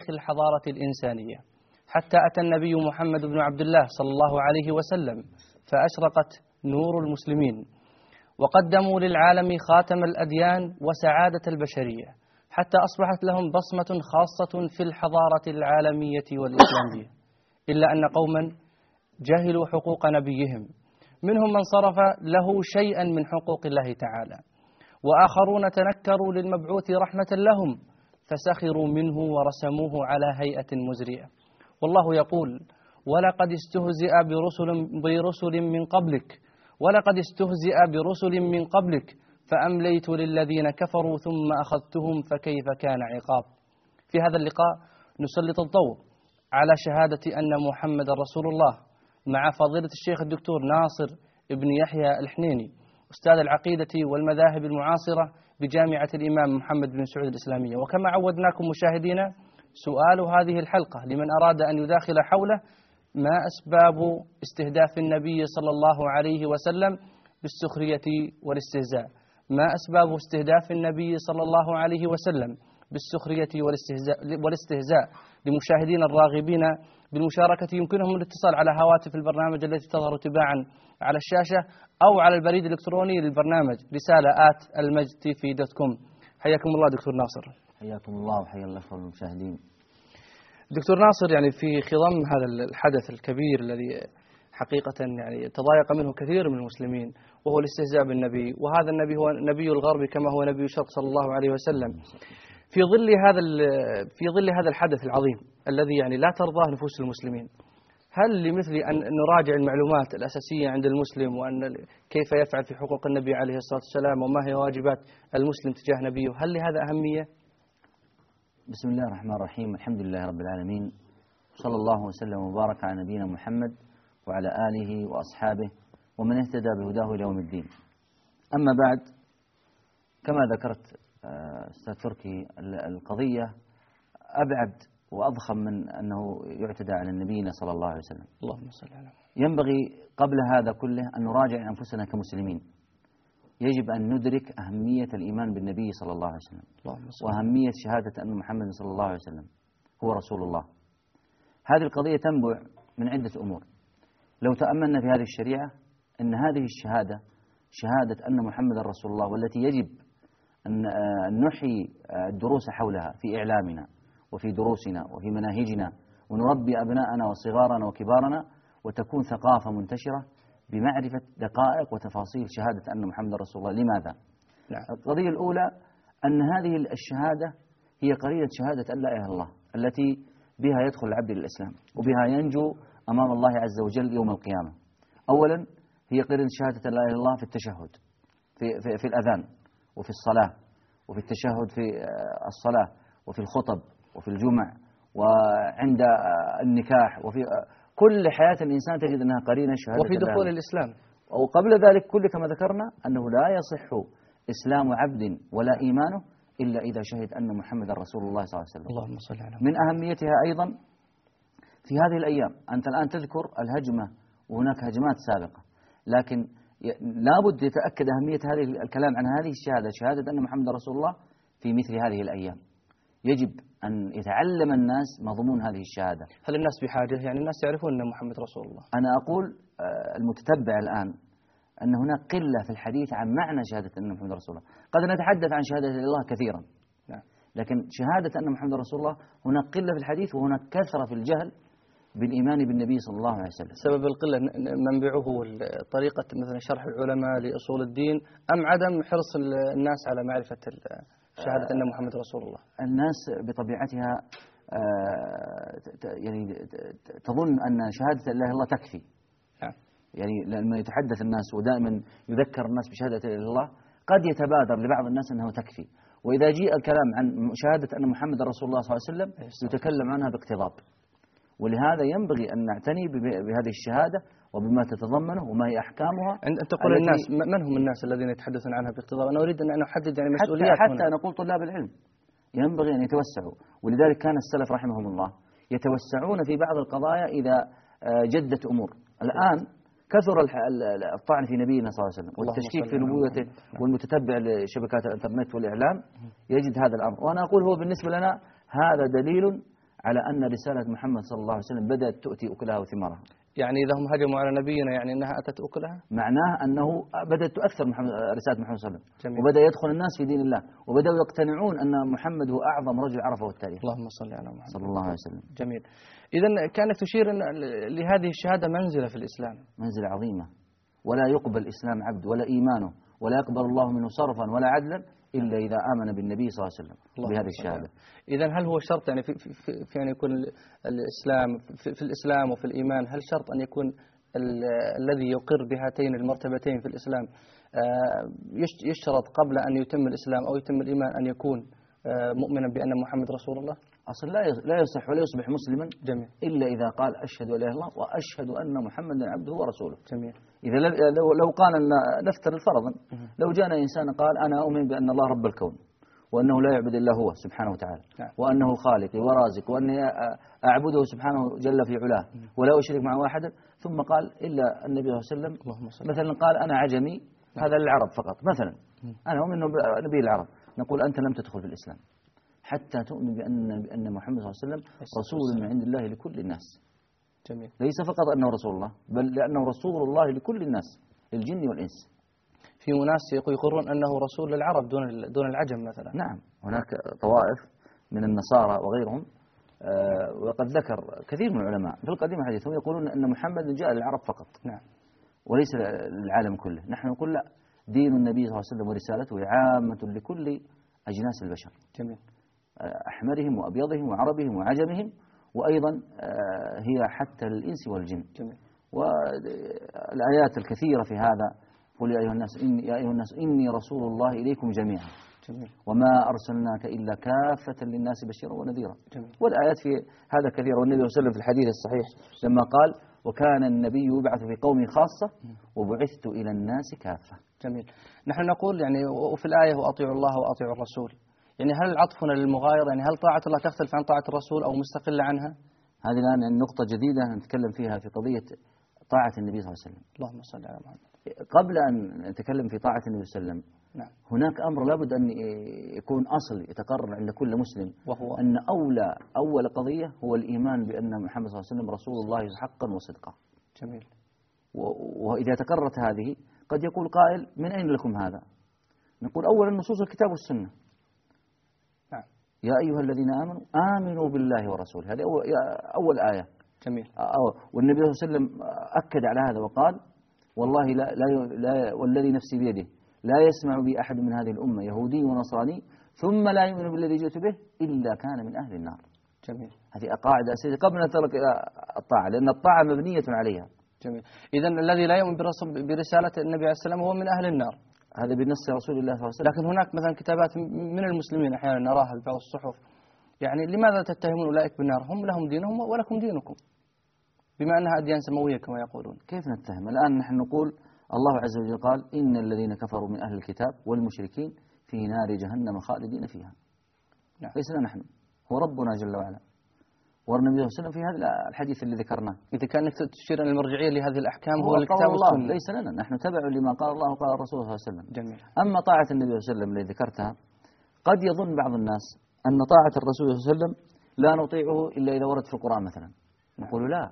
الحضارة الإنسانية، حتى أتى النبي محمد بن عبد الله صلى الله عليه وسلم فأشرقت نور المسلمين، وقدموا للعالم خاتم الأديان وسعادة البشرية، حتى أصبحت لهم بصمة خاصة في الحضارة العالمية والإسلامية. إلا أن قوما جهلوا حقوق نبيهم، منهم من صرف له شيئا من حقوق الله تعالى، وآخرون تنكروا للمبعوث رحمة لهم فسخروا منه ورسموه على هيئة مزرية. والله يقول: ولقد استهزئ برسل من قبلك فأمليت للذين كفروا ثم أخذتهم فكيف كان عقاب. في هذا اللقاء نسلط الضوء على شهادة أن محمد رسول الله مع فضيلة الشيخ الدكتور ناصر ابن يحيى الحنيني، أستاذ العقيدة والمذاهب المعاصرة بجامعة الإمام محمد بن سعود الإسلامية. وكما عودناكم مشاهدينا، سؤال هذه الحلقة لمن أراد أن يداخل حوله: ما أسباب استهداف النبي صلى الله عليه وسلم بالسخرية والاستهزاء؟ ما أسباب استهداف النبي صلى الله عليه وسلم بالسخرية والاستهزاء؟ لمشاهدينا الراغبين بالمشاركة يمكنهم الاتصال على هواتف البرنامج التي تظهر تباعا على الشاشة أو على البريد الإلكتروني للبرنامج رسالة@المجد.com. حياكم الله دكتور ناصر. حياكم الله وحيا الله المشاهدين. دكتور ناصر، يعني في خضم هذا الحدث الكبير الذي حقيقة يعني تضايق منه كثير من المسلمين، وهو الاستهزاء بالنبي، وهذا النبي هو نبي الغرب كما هو نبي الشرق صلى الله عليه وسلم، في ظل هذا الحدث العظيم الذي يعني لا ترضاه نفوس المسلمين، هل لمثل أن نراجع المعلومات الأساسية عند المسلم، وأن كيف يفعل في حقوق النبي عليه الصلاة والسلام، وما هي واجبات المسلم تجاه نبيه، هل لهذا أهمية؟ بسم الله الرحمن الرحيم، الحمد لله رب العالمين، صلى الله وسلم وبارك على نبينا محمد وعلى آله وأصحابه ومن اهتدى بهداه إلى يوم الدين. أما بعد، كما ذكرت أستاذ تركي، القضية أبعد وأضخم من أنه يعتدى على نبينا صلى الله عليه وسلم. اللهم صل على محمد. ينبغي قبل هذا كله أن نراجع أنفسنا كمسلمين. يجب أن ندرك أهمية الإيمان بالنبي صلى الله عليه وسلم، وأهمية شهادة أن محمد صلى الله عليه وسلم هو رسول الله. هذه القضية تنبع من عدة أمور. لو تأملنا في هذه الشريعة، أن هذه الشهادة شهادة أن محمد رسول الله، والتي يجب أن نحيي الدروس حولها في إعلامنا وفي دروسنا وفي مناهجنا، ونربي أبناءنا وصغارنا وكبارنا، وتكون ثقافة منتشرة بمعرفة دقائق وتفاصيل شهادة أن محمد رسول الله. لماذا؟ القضية الأولى أن هذه الشهادة هي قرينة شهادة أن لا إله إلا الله، التي بها يدخل العبد إلى الإسلام، وبها ينجو أمام الله عز وجل يوم القيامة. أولا، هي قرينة شهادة أن لا إله إلا الله في التشهد، في الأذان، وفي الصلاة، وفي التشهد في الصلاة، وفي الخطب، وفي الجمع، وعند النكاح، وفي كل حياة الإنسان تجد أنها قرينة شهادة، وفي دخول الإسلام. وقبل ذلك كل كما ذكرنا أنه لا يصح إسلام عبد ولا إيمانه إلا إذا شهد أن محمد رسول الله صلى الله عليه وسلم. اللهم صل على محمد. من أهميتها أيضا في هذه الأيام، أنت الآن تذكر الهجمة وهناك هجمات سابقة، لكن لابد يتأكد أهمية هذه الكلام عن هذه الشهادة، شهادة أن محمد رسول الله، في مثل هذه الأيام. يجب أن يتعلم الناس مضمون هذه الشهادة. هل الناس بحاجة؟ يعني الناس يعرفون أن محمد رسول الله. أنا أقول المتتبع الآن أن هناك قلة في الحديث عن معنى شهادة أن محمد رسول الله. قد نتحدث عن شهادة الله كثيرا، لكن شهادة أن محمد رسول الله هناك قلة في الحديث، وهناك كثرة في الجهل بالإيمان بالنبي صلى الله عليه وسلم. سبب القلة منبعه طريقة مثلا شرح العلماء لأصول الدين، أم عدم حرص الناس على معرفة شهادة أن محمد رسول الله؟ الناس بطبيعتها يعني تظن أن شهادة لا إله إلا الله تكفي. يعني لما يتحدث الناس ودائما يذكر الناس بشهادة لا إله إلا الله، قد يتبادر لبعض الناس أنه تكفي، وإذا جاء الكلام عن شهادة أن محمد رسول الله صلى الله عليه وسلم يتكلم عنها باقتضاب. ولهذا ينبغي أن نعتني بهذه الشهادة وبما تتضمنه وما هي أحكامها. أنت تقول الناس، من هم الناس الذين يتحدثون عنها باقتضاب؟ أنا أريد أن أحدد يعني مسؤوليات. حتى نقول طلاب العلم ينبغي أن يتوسعوا، ولذلك كان السلف رحمهم الله يتوسعون في بعض القضايا إذا جدت أمور. الآن كثر الطعن في نبينا صلى الله عليه وسلم والتشكيك في نبوته، والمتتبع لشبكات الإنترنت والإعلام يجد هذا الأمر. وأنا أقول هو بالنسبة لنا هذا دليل على أن رسالة محمد صلى الله عليه وسلم بدأت تؤتي أكلها وثمارها. يعني إذا هم هجموا على نبينا يعني أنها أتت أكلها؟ معناه أنه بدأت تؤثر رسالة محمد صلى الله عليه وسلم. جميل. وبدأ يدخل الناس في دين الله، وبدأوا يقتنعون أن محمد هو أعظم رجل عرفه التاريخ. اللهم صل على محمد صلى الله عليه وسلم. جميل. إذن كانت تشير أن لهذه الشهادة منزلة في الإسلام، منزلة عظيمة، ولا يقبل إسلام عبد ولا إيمانه ولا يقبل الله منه صرفا ولا عدلا إلا إذا آمن بالنبي صلى الله عليه وسلم بهذه الشهادة. إذن هل هو شرط يعني في أن يكون الإسلام في الإسلام وفي الإيمان، هل شرط أن يكون الذي يقر بهاتين المرتبتين في الإسلام يشترط قبل أن يتم الإسلام أو يتم الإيمان أن يكون مؤمنا بأن محمد رسول الله؟ أصلا لا يصح ولا يصبح مسلما جميل. إلا إذا قال أشهد أن لا إله إلا الله وأشهد أن محمدا عبده ورسوله. جميل. إذا لو قال نفترض فرضا لو جاءنا إنسان قال أنا أؤمن بأن الله رب الكون وأنه لا يعبد إلا هو سبحانه وتعالى، وأنه خالقي ورازق وأني أعبده سبحانه جل في علاه ولا أشرك معه أحدا، ثم قال إلا النبي صلى الله عليه وسلم مثلا قال أنا عجمي، هذا للعرب فقط مثلا، أنا أؤمن نبي العرب، نقول أنت لم تدخل في الإسلام حتى تؤمن بأن محمد صلى الله عليه وسلم رسول من عند الله لكل الناس. جميل. ليس فقط أنه رسول الله، بل لأنه رسول الله لكل الناس الجن والإنس. في ناس يقرون أنه رسول للعرب دون العجم مثلا. نعم، هناك طوائف من النصارى وغيرهم وقد ذكر كثير من العلماء في القديم الحديث هم يقولون أن محمد جاء للعرب فقط. نعم. وليس للعالم كله. نحن نقول لا، دين النبي صلى الله عليه وسلم ورسالته عامة لكل أجناس البشر. جميل. أحمرهم وأبيضهم وعربهم وعجمهم، وأيضا هي حتى للإنس والجن. جميل. والآيات الكثيرة في هذا، قل يا أيها الناس إني رسول الله إليكم جميعا. جميل. وما أرسلناك إلا كافة للناس بشيرا ونذيرا. جميل. والآيات في هذا كثيرة. والنبي صلى الله عليه وسلم في الحديث الصحيح لما قال وكان النبي يبعث في قومه خاصة وبعثت إلى الناس كافة. جميل. نحن نقول يعني وفي الآية وأطيعوا الله وأطيعوا الرسول، يعني هل عطفنا للمغايرة، يعني هل طاعة الله تختلف عن طاعة الرسول أو مستقلة عنها؟ هذه الآن نقطة جديدة نتكلم فيها في قضية طاعة النبي صلى الله عليه وسلم. اللهم صل على محمد. قبل أن نتكلم في طاعة النبي صلى الله عليه وسلم، نعم، هناك أمر لابد أن يكون أصل يتقرر عند كل مسلم، وهو أن أول قضية هو الإيمان بأن محمد صلى الله عليه وسلم رسول الله حقا وصدقا. جميل. وإذا تكررت هذه قد يقول قائل من أين لكم هذا؟ نقول أولا نصوص الكتاب والسنة. نعم. يا أيها الذين آمنوا بالله ورسوله، هذه أول آية. جميل. والنبي صلى الله عليه وسلم أكد على هذا وقال والله لا والذي نفسي بيده لا يسمع بي أحد من هذه الأمة يهودي ونصراني ثم لا يؤمن بالذي جئت به إلا كان من أهل النار. جميل. هذه قاعدة أساسية قبل أن نترك الطاعة، لأن الطاعة مبنية عليها. جميل. إذن الذي لا يؤمن برسالة النبي عليه السلام هو من أهل النار. هذا بنص رسول الله صلى الله عليه وسلم. لكن هناك مثلا كتابات من المسلمين أحيانا نراها في بعض الصحف، يعني لماذا تتهمون أولئك بالنار؟ هم لهم دينهم ولكم دينكم، بما أنها أديان سماوية كما يقولون. كيف نتهم؟ الآن نحن نقول الله عز وجل قال إن الذين كفروا من أهل الكتاب والمشركين في نار جهنم خالدين فيها. نعم. ليس لنا نحن، هو ربنا جل وعلا والنبي صلى الله عليه وسلم في هذا الحديث الذي ذكرناه. إذا كانت تشير أن المرجعية لهذه الأحكام هو الكتاب والسنة. ليس لنا، نحن تبع لما قال الله وقال الرسول صلى الله عليه وسلم. جميل. أما طاعة النبي صلى الله عليه وسلم الذي ذكرتها، قد يظن بعض الناس أن طاعة الرسول صلى الله عليه وسلم لا نطيعه إلا إذا ورد في القرآن مثلا. نقول لا،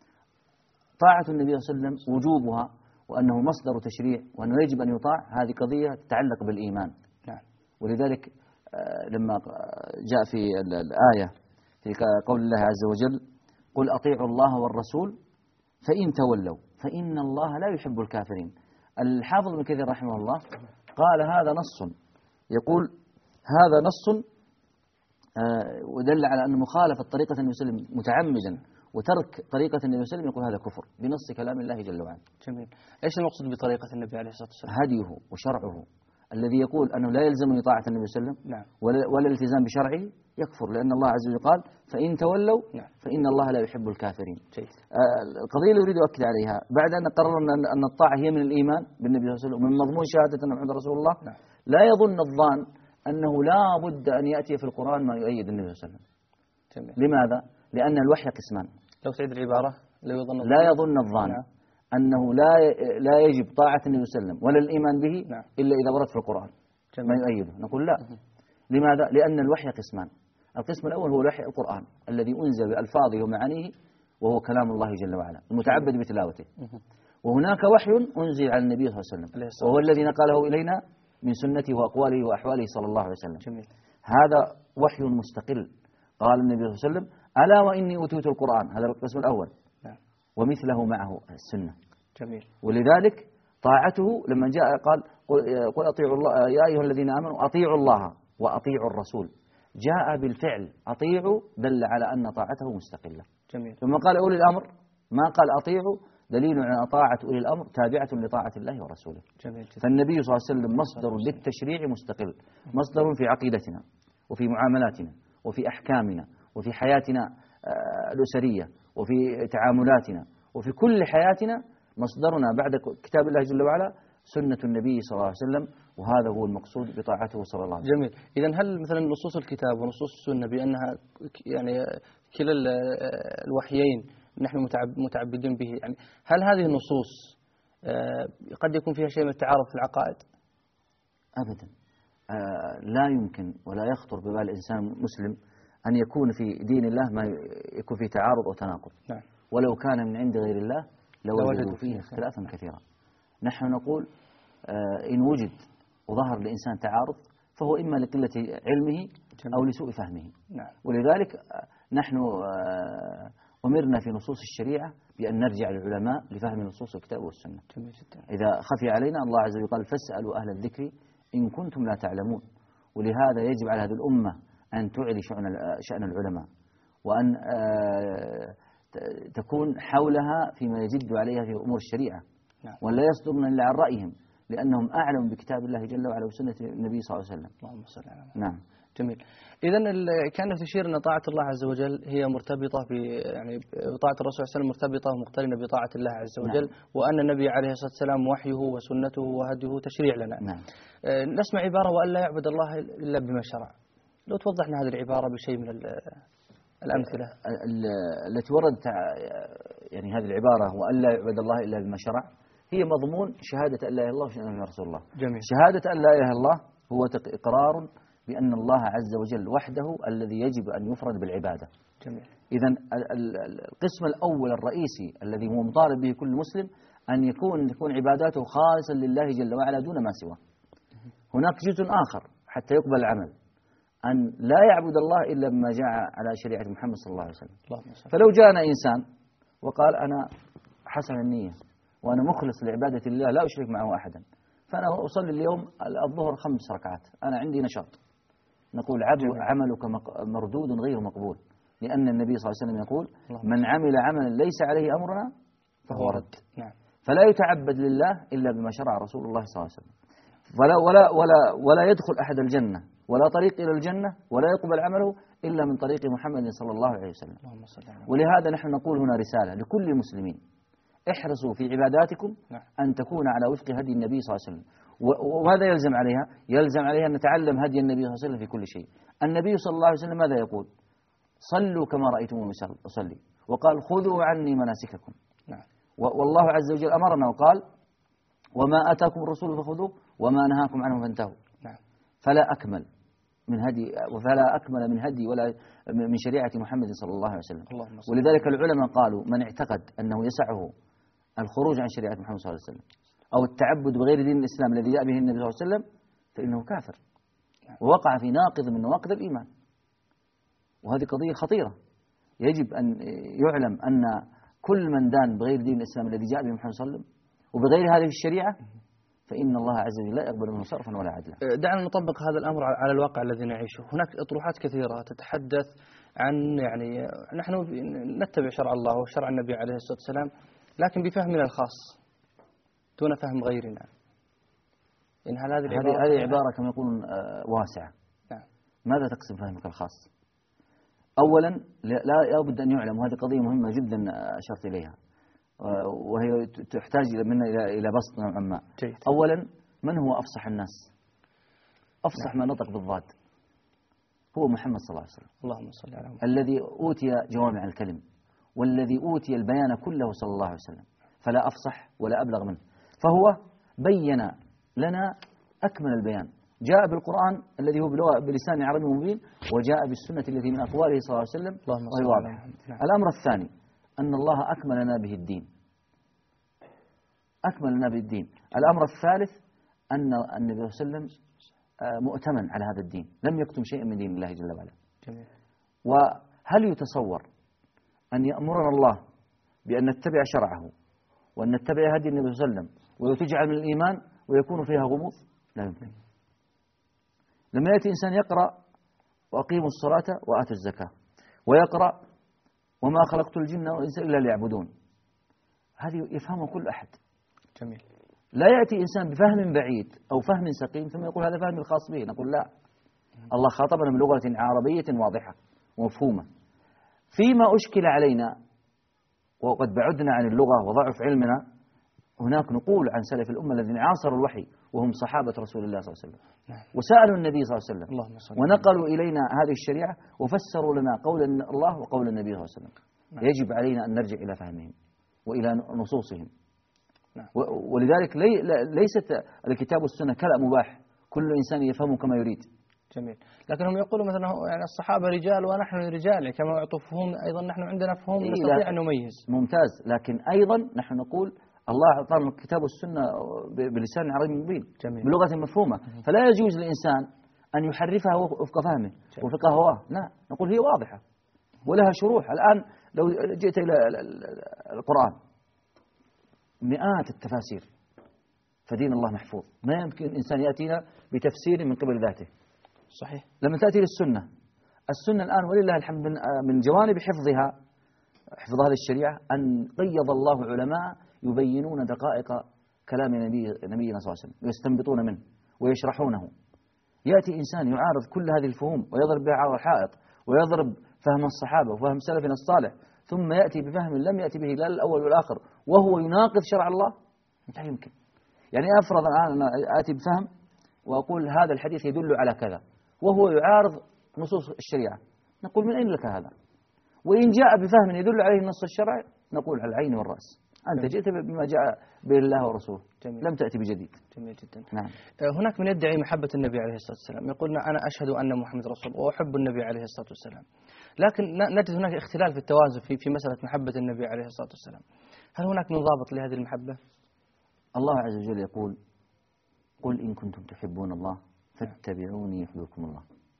طاعة النبي صلى الله عليه وسلم وجوبها وأنه مصدر تشريع وأنه يجب أن يطاع، هذه قضية تتعلق بالإيمان. نعم. ولذلك لما جاء في الآية في قول الله عز وجل قل أطيعوا الله والرسول فإن تولوا فإن الله لا يحب الكافرين. الحافظ ابن كثير رحمه الله قال هذا نص، يقول هذا نص ودل على أن مخالفة طريقة النبي صلى الله عليه وسلم متعمدا وترك طريقة النبي صلى الله عليه وسلم يقول هذا كفر بنص كلام الله جل وعلا. جميل. إيش المقصود بطريقة النبي عليه الصلاة والسلام؟ هديه وشرعه. الذي يقول أنه لا يلزمني طاعة النبي صلى الله عليه وسلم نعم. ولا الالتزام بشرعه يكفر، لأن الله عز وجل قال فإن تولوا نعم. فإن الله لا يحب الكافرين. جيد. القضية اللي أريد أؤكد عليها بعد أن قررنا أن الطاعة هي من الإيمان بالنبي صلى الله عليه وسلم ومن مضمون شهادة أن محمد رسول الله. نعم. لا يظن الظان أنه لا بد أن يأتي في القرآن ما يؤيد النبي صلى الله عليه وسلم. جميل. لماذا؟ لأن الوحي قسمان. لو تعيد العبارة لا يظن الظان نعم. أنه لا يجب طاعة النبي صلى الله عليه وسلم ولا الإيمان به نعم. إلا إذا ورد في القرآن جميل. ما يؤيده. نقول لا. لماذا؟ لأن الوحي قسمان. القسم الأول هو الوحي القرآن الذي أنزل بألفاظه ومعانيه، وهو كلام الله جل وعلا المتعبد بتلاوته. وهناك وحي أنزل على النبي صلى الله عليه وسلم، وهو الذي نقله إلينا من سنته وأقواله وأحواله صلى الله عليه وسلم. جميل. هذا وحي مستقل. قال النبي صلى الله عليه وسلم: ألا وإني أوتيت القرآن. هذا القسم الأول. نعم. ومثله معه السنة. جميل. ولذلك طاعته لما جاء قال: قل أطيعوا الله يا أيها الذين آمنوا أطيعوا الله وأطيعوا الرسول. جاء بالفعل أطيعوا، دل على أن طاعته مستقلة. جميل. ثم قال أولي الأمر، ما قال أطيعوا، دليل على طاعة أولي الأمر تابعة لطاعة الله ورسوله. جميل. فالنبي صلى الله عليه وسلم مصدر للتشريع مستقل، مصدر في عقيدتنا وفي معاملاتنا وفي أحكامنا وفي حياتنا الأسرية وفي تعاملاتنا وفي كل حياتنا. مصدرنا بعد كتاب الله جل وعلا سنة النبي صلى الله عليه وسلم، وهذا هو المقصود بطاعته صلى الله عليه وسلم. جميل. إذن هل مثلا نصوص الكتاب ونصوص السنة بأنها يعني كلا الوحيين نحن متعبدين به، يعني هل هذه النصوص قد يكون فيها شيء من التعارض في العقائد؟ أبدا. لا يمكن ولا يخطر ببال الإنسان مسلم أن يكون في دين الله ما يكون فيه تعارض أو تناقض. نعم. ولو كان من عند غير الله لوجدوا فيه اختلافا كثيرا. نحن نقول إن وجد وظهر لإنسان تعارض فهو إما لقلة علمه أو لسوء فهمه. نعم. ولذلك نحن أمرنا في نصوص الشريعة بأن نرجع للعلماء لفهم نصوص الكتاب والسنة. جميل جدا. إذا خفي علينا الله عز وجل قال: فاسألوا أهل الذكر إن كنتم لا تعلمون. ولهذا يجب على هذه الأمة أن تعلي شأن العلماء، وأن تكون حولها فيما يجد عليها في أمور الشريعة. نعم. ولا يصدرن إلا عن رأيهم، لأنهم أعلم بكتاب الله جل وعلا وسنة النبي صلى الله عليه وسلم. اللهم صل على محمد. نعم. جميل. إذن كانت تشير أن طاعة الله عز وجل هي مرتبطة يعني طاعة الرسول صلى الله عليه وسلم مرتبطة ومقترنة بطاعة الله عز وجل. نعم. وأن النبي عليه الصلاة والسلام وحيه وسنته وهديه تشريع لنا. نعم. نسمع عبارة: وأن لا يعبد الله إلا بما شرع. لو توضحنا هذه العبارة بشيء من الأمثلة التي وردت، يعني هذه العبارة وأن لا يعبد الله إلا بما شرع، هي مضمون شهادة أن لا إله إلا الله وشهادة أن رسول الله. جميل. شهادة أن لا إله إلا الله هو إقرار بأن الله عز وجل وحده الذي يجب أن يفرد بالعبادة. جميل. إذن القسم الأول الرئيسي الذي هو مطالب به كل مسلم أن تكون عباداته خالصا لله جل وعلا دون ما سواه. هناك جزء آخر حتى يقبل العمل، أن لا يعبد الله إلا بما جاء على شريعة محمد صلى الله عليه وسلم. فلو جاءنا إنسان وقال: أنا حسن النية وأنا مخلص لعبادة الله لا أشرك معه أحدا، فأنا أصلي اليوم الظهر 5 ركعات، أنا عندي نشاط، نقول: عملك مردود غير مقبول، لأن النبي صلى الله عليه وسلم يقول: من عمل عملا ليس عليه أمرنا فهو رد. نعم. فلا يتعبد لله إلا بما شرع رسول الله صلى الله عليه وسلم. ولا يدخل أحد الجنة ولا طريق إلى الجنة ولا يقبل عمله إلا من طريق محمد صلى الله عليه وسلم. ولهذا نحن نقول هنا رسالة لكل المسلمين: احرصوا في عباداتكم أن تكون على وفق هدي النبي صلى الله عليه وسلم. وماذا يلزم عليها؟ يلزم عليها أن نتعلم هدي النبي صلى الله عليه وسلم في كل شيء. النبي صلى الله عليه وسلم ماذا يقول؟ صلوا كما رأيتموني أصلي، وقال: خذوا عني مناسككم. والله عز وجل أمرنا وقال: وما أتاكم الرسول فخذوه وما نهاكم عنه فانتهوا. فلا أكمل من هدي ولا من شريعة محمد صلى الله عليه وسلم. ولذلك العلماء قالوا: من اعتقد أنه يسعه الخروج عن شريعة محمد صلى الله عليه وسلم أو التعبد بغير دين الإسلام الذي جاء به النبي صلى الله عليه وسلم فإنه كافر، ووقع في ناقض من نواقض الإيمان. وهذه قضية خطيرة، يجب أن يعلم أن كل من دان بغير دين الإسلام الذي جاء به محمد صلى الله عليه وسلم وبغير هذه الشريعة فإن الله عز وجل لا يقبل منه صرفا ولا عدلا. دعنا نطبق هذا الأمر على الواقع الذي نعيشه. هناك أطروحات كثيرة تتحدث عن يعني نحن نتبع شرع الله وشرع النبي عليه الصلاة والسلام، لكن بفهمنا الخاص دون فهم غيرنا. إن هذه عبارة كما يقولون واسعة. نعم. ماذا تقصد فهمك الخاص؟ أولا لا بد أن يعلم، وهذه قضية مهمة جدا أشرت إليها وهي تحتاج إلى بسط نوعا ما. أولا، من هو أفصح الناس؟ أفصح ما نطق بالضاد هو محمد صلى الله عليه وسلم. اللهم صل على محمد. الذي أوتي جوامع الكلم والذي أوتي البيان كله صلى الله عليه وسلم، فلا أفصح ولا أبلغ منه. فهو بين لنا أكمل البيان جاء بالقرآن الذي هو بلسان عربي مبين، وجاء بالسنة التي من أقواله صلى الله عليه وسلم وهي واضحة. الأمر الثاني أن الله أكمل لنا به الدين، أكمل لنا به الدين. الأمر الثالث أن النبي صلى الله عليه وسلم مؤتمن على هذا الدين، لم يكتم شيئا من دين الله جل وعلا. وهل يتصور أن يأمرنا الله بأن نتبع شرعه وأن نتبع هدي النبي صلى الله عليه وسلم وتجعل من الإيمان ويكون فيها غموض؟ لا يمكن. لما يأتي إنسان يقرأ وأقيموا الصلاة وآتوا الزكاة، ويقرأ وما خلقت الجن والإنس إلا ليعبدون، هذه يفهمه كل أحد. جميل. لا يأتي إنسان بفهم بعيد أو فهم سقيم ثم يقول هذا فهم الخاص به، نقول لا، الله خاطبنا بلغة عربية واضحة ومفهومة. فيما أشكل علينا وقد بعدنا عن اللغة وضعف علمنا، هناك نقول عن سلف الأمة الذين عاصروا الوحي وهم صحابة رسول الله صلى الله عليه وسلم، وسألوا النبي صلى الله عليه وسلم ونقلوا إلينا هذه الشريعة وفسروا لنا قول الله وقول النبي صلى الله عليه وسلم. يجب علينا أن نرجع إلى فهمهم وإلى نصوصهم. ولذلك ليست الكتاب والسنة كلام مباح كل إنسان يفهمه كما يريد. جميل. لكنهم يقولوا مثلا يعني الصحابة رجال ونحن رجال، كما أعطوا فهم أيضا نحن عندنا فهم نستطيع أن نميز. ممتاز. لكن أيضا نحن نقول الله أعطانا الكتاب والسنة بلسان عربي مبين بلغة مفهومة، فلا يجوز للإنسان أن يحرفها وفق فهمه وفق هواه. لا، نقول هي واضحة ولها شروح. الآن لو جئت إلى القرآن مئات التفاسير، فدين الله محفوظ، ما يمكن إنسان يأتينا بتفسير من قبل ذاته. صحيح. لما تأتي للسنة، السنة الآن ولله الحمد من جوانب حفظها، حفظ هذه الشريعة، أن قيض الله علماء يبينون دقائق كلام نبينا صلى الله عليه وسلم ويستنبطون منه ويشرحونه. يأتي إنسان يعارض كل هذه الفهوم ويضرب بها على الحائط ويضرب فهم الصحابة وفهم سلفنا الصالح، ثم يأتي بفهم لم يأتي به لا الأول والآخر وهو يناقض شرع الله. لا يمكن. يعني أفرض الآن أنا آتي بفهم وأقول هذا الحديث يدل على كذا وهو يعارض نصوص الشريعة، نقول من أين لك هذا؟ وإن جاء بفهم يدل عليه النص الشرعي نقول على العين والرأس، أنت جئت بما جاء به الله ورسوله. جميل. لم تأتي بجديد. جميل جدا. نعم. هناك من يدعي محبة النبي عليه الصلاة والسلام، يقولنا أنا أشهد أن محمد رسول وأحب النبي عليه الصلاة والسلام، لكن نجد هناك اختلال في التوازن في مسألة محبة النبي عليه الصلاة والسلام. هل هناك من ضابط لهذه المحبة؟ الله عز وجل يقول قل إن كنتم تحبون الله فاتبعوني يحببكم الله.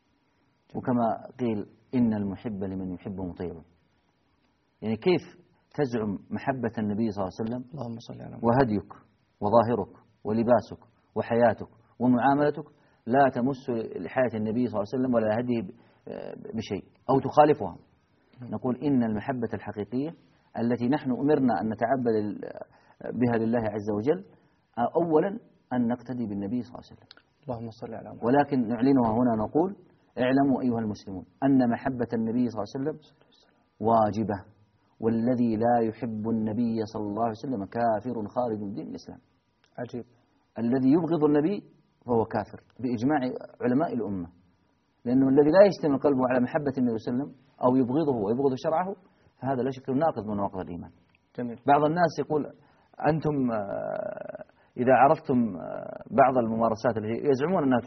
وكما قيل إن المحب لمن يحبه مطيع. يعني كيف تزعم محبة النبي صلى الله عليه وسلم اللهم صل على محمد وهديك وظاهرك ولباسك وحياتك ومعاملتك لا تمس لحياة النبي صلى الله عليه وسلم ولا هديه بشيء أو تخالفها؟ نقول إن المحبة الحقيقية التي نحن أمرنا أن نتعبد بها لله عز وجل أولا أن نقتدي بالنبي صلى الله عليه وسلم. اللهم صل على محمد. ولكن نعلنها هنا نقول اعلموا أيها المسلمون أن محبة النبي صلى الله عليه وسلم واجبة، والذي لا يحب النبي صلى الله عليه وسلم كافر خارج من دين الإسلام. عجيب. الذي يبغض النبي فهو كافر بإجماع علماء الأمة، لأنه الذي لا يجتمع قلبه على محبة النبي صلى الله عليه وسلم أو يبغضه ويبغض شرعه فهذا لا شك ناقض من نواقض الإيمان. جميل. بعض الناس يقول أنتم إذا عرفتم بعض الممارسات التي يزعمون أنها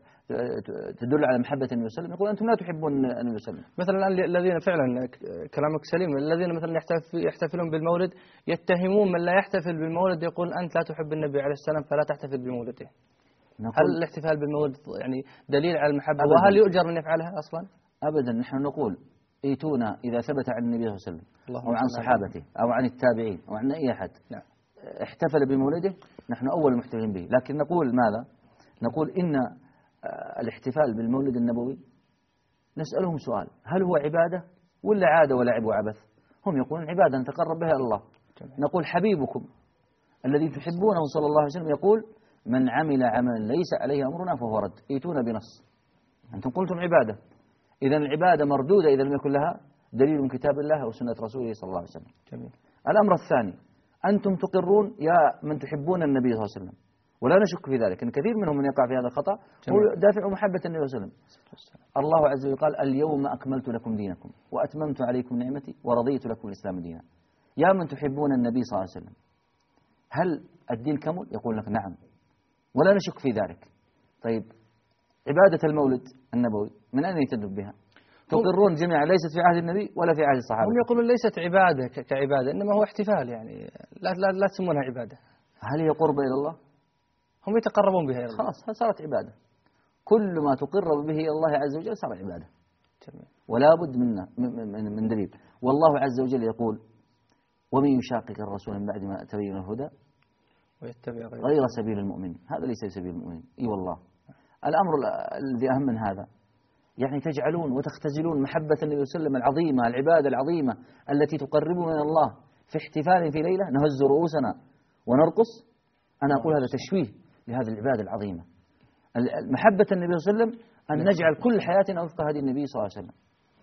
تدل على محبة النبي صلى الله عليه وسلم، يقول أنتم لا تحبون النبي صلى الله عليه وسلم. مثلا الذين فعلا كلامك سليم، الذين مثلا يحتفلون بالمولد يتهمون من لا يحتفل بالمولد، يقول أنت لا تحب النبي عليه السلام فلا تحتفل بمولده. هل الاحتفال بالمولد يعني دليل على المحبة؟ أبداً. وهل يؤجر من يفعلها أصلا؟ أبدا. نحن نقول ايتونا إذا ثبت عن النبي صلى الله عليه وسلم أو عن صحابته أو عن التابعين أو عن أي أحد نعم. احتفل بمولده نحن أول المحتفلين به. لكن نقول ماذا؟ نقول إن الاحتفال بالمولد النبوي نسألهم سؤال، هل هو عبادة ولا عادة ولعب وعبث؟ هم يقولون عبادة نتقرب بها إلى الله. نقول حبيبكم الذي تحبونه صلى الله عليه وسلم يقول من عمل عملا ليس عليه أمرنا فهو رد. ائتونا بنص. أنتم قلتم عبادة، إذا العبادة مردودة إذا لم يكن لها دليل من كتاب الله وسنة رسوله صلى الله عليه وسلم. جميل. الأمر الثاني أنتم تقرون يا من تحبون النبي صلى الله عليه وسلم، ولا نشك في ذلك إن كثير منهم من يقع في هذا الخطأ هو دافع محبة النبي صلى الله عليه وسلم. الله عز وجل قال اليوم أكملت لكم دينكم وأتممت عليكم نعمتي ورضيت لكم الإسلام دينا. يا من تحبون النبي صلى الله عليه وسلم هل الدين كمل؟ يقول لك نعم ولا نشك في ذلك. طيب عبادة المولد النبوي من أين يتدب بها؟ تقرون جميعا ليست في عهد النبي ولا في عهد الصحابة. هم يقولون ليست عبادة كعبادة، إنما هو احتفال، يعني لا تسمونها عبادة. هل هي قرب إلى الله؟ هم يتقربون بها إلى الله. خلاص صارت عبادة. كل ما تقرب به إلى الله عز وجل صار عبادة. جميل. ولا بد من دليل. والله عز وجل يقول: ومن يشاقق الرسول من بعد ما تبين الهدى ويتبع غير سبيل المؤمن. هذا ليس سبيل المؤمن. اي والله. الأمر الذي أهم من هذا، يعني تجعلون وتختزلون محبة النبي صلى الله عليه وسلم العظيمة، العبادة العظيمة التي تقربنا من الله، في احتفال في ليلة نهز رؤوسنا ونرقص. أنا أقول هذا تشويه لهذه العبادة العظيمة. محبة النبي صلى الله عليه وسلم أن نجعل كل حياتنا وفق هدي النبي صلى الله عليه وسلم.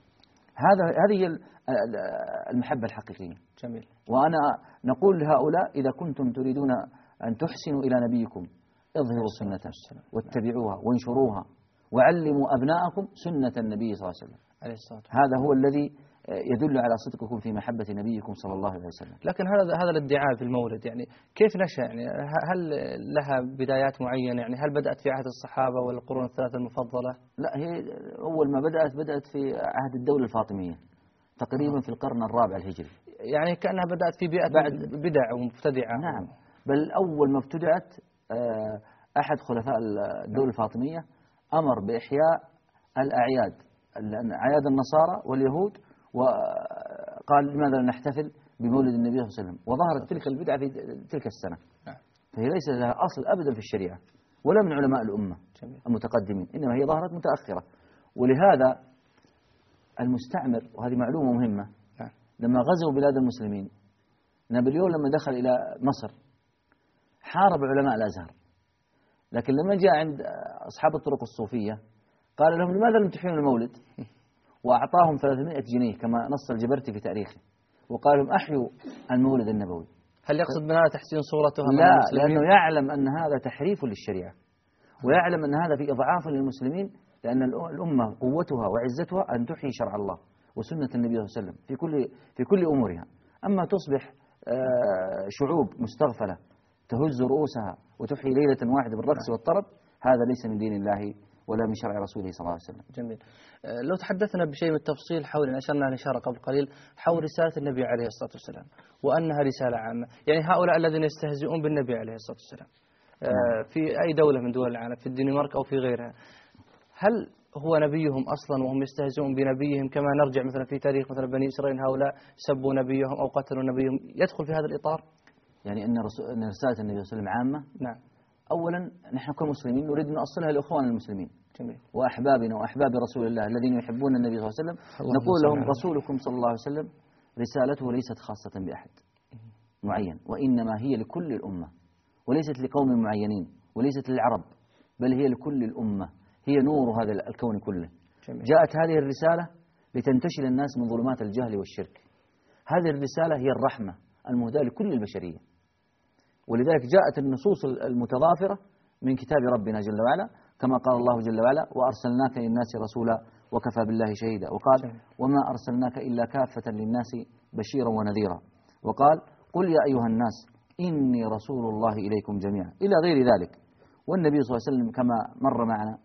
هذه هي المحبة الحقيقية. جميل. وأنا نقول لهؤلاء: إذا كنتم تريدون أن تحسنوا إلى نبيكم اظهروا سنته واتبعوها وانشروها وعلموا أبناءكم سنة النبي صلى الله عليه وسلم. هذا هو الذي يدل على صدقكم في محبة نبيكم صلى الله عليه وسلم. لكن هذا الادعاء في المولد، يعني كيف نشأ؟ يعني هل لها بدايات معينة؟ يعني هل بدأت في عهد الصحابة والقرون الثلاثة المفضلة؟ لا، هي أول ما بدأت في عهد الدولة الفاطمية تقريبا في القرن الرابع الهجري. يعني كأنها بدأت في بيئة بعد بدع ومبتدعة. نعم، بل أول ما ابتدعت أحد خلفاء الدولة الفاطمية أمر بإحياء الأعياد، أعياد النصارى واليهود، وقال: لماذا لا نحتفل بمولد النبي صلى الله عليه وسلم؟ وظهرت تلك البدعة في تلك السنة. فهي ليس لها أصل أبدا في الشريعة ولا من علماء الأمة المتقدمين، إنما هي ظهرت متأخرة. ولهذا المستعمر، وهذه معلومة مهمة، لما غزوا بلاد المسلمين، نابليون لما دخل إلى مصر حارب علماء الأزهر، لكن لما جاء عند أصحاب الطرق الصوفية قال لهم: لماذا لم تحيون المولد؟ وأعطاهم 300 جنيه كما نص الجبرتي في تاريخه، وقال لهم: أحيوا المولد النبوي. هل يقصد من هذا تحسين صورتها؟ لا، لأنه يعلم أن هذا تحريف للشريعة، ويعلم أن هذا في إضعاف للمسلمين، لأن الأمة قوتها وعزتها أن تحيي شرع الله وسنة النبي صلى الله عليه وسلم في كل أمورها. أما تصبح شعوب مستغفلة تهز رؤوسها وتحيي ليلة واحدة بالرقص والطرب، هذا ليس من دين الله ولا من شرع رسوله صلى الله عليه وسلم. جميل. لو تحدثنا بشيء من التفصيل حول، أشرنا لإشارة قبل قليل، حول رسالة النبي عليه الصلاة والسلام، وأنها رسالة عامة. يعني هؤلاء الذين يستهزئون بالنبي عليه الصلاة والسلام في أي دولة من دول العالم، في الدنمارك أو في غيرها، هل هو نبيهم أصلا وهم يستهزئون بنبيهم؟ كما نرجع مثلا في تاريخ مثلا بني إسرائيل، هؤلاء سبوا نبيهم أو قتلوا نبيهم، يدخل في هذا الإطار؟ يعني أن رسالة النبي صلى الله عليه وسلم عامة. نعم. أولا نحن كمسلمين نريد أن نوصلها لإخواننا المسلمين. جميل. وأحبابنا وأحباب رسول الله الذين يحبون النبي صلى الله عليه وسلم، نقول لهم: رسولكم صلى الله عليه وسلم رسالته ليست خاصة بأحد معين، وإنما هي لكل الأمة، وليست لقوم معينين، وليست للعرب، بل هي لكل الأمة، هي نور هذا الكون كله. جميل. جاءت هذه الرسالة لتنتشل الناس من ظلمات الجهل والشرك. هذه الرسالة هي الرحمة المهداة لكل البشرية، ولذلك جاءت النصوص المتضافرة من كتاب ربنا جل وعلا، كما قال الله جل وعلا: وأرسلناك للناس رسولا وكفى بالله شهيدا. وقال: وما أرسلناك إلا كافة للناس بشيرا ونذيرا. وقال: قل يا أيها الناس إني رسول الله إليكم جميعا، إلى غير ذلك. والنبي صلى الله عليه وسلم كما مر معنا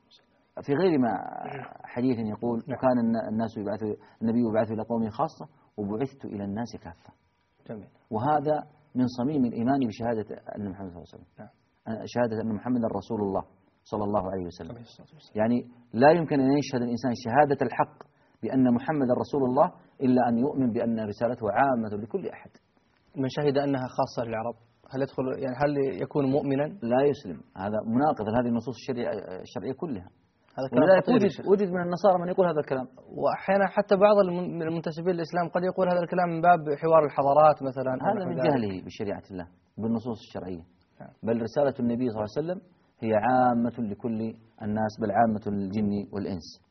في غير ما حديث يقول: وكان النبي يبعث إلى قومه خاصة وبعثت إلى الناس كافة. جميل. وهذا من صميم الإيمان بشهادة أن محمد صلى الله عليه وسلم، شهادة أن محمد رسول الله صلى الله عليه وسلم. يعني لا يمكن أن يشهد الإنسان شهادة الحق بأن محمد رسول الله إلا أن يؤمن بأن رسالته عامة لكل أحد. من شهد أنها خاصة للعرب هل يدخل، يعني هل يكون مؤمنا؟ لا يسلم، هذا مناقض لهذه النصوص الشرعية كلها. ولذلك وجد من النصارى من يقول هذا الكلام، وأحيانا حتى بعض المنتسبين للإسلام قد يقول هذا الكلام من باب حوار الحضارات مثلا. هذا من جهله بشريعة الله بالنصوص الشرعية. بل رسالة النبي صلى الله عليه وسلم هي عامة لكل الناس، بل عامة للجن والإنس.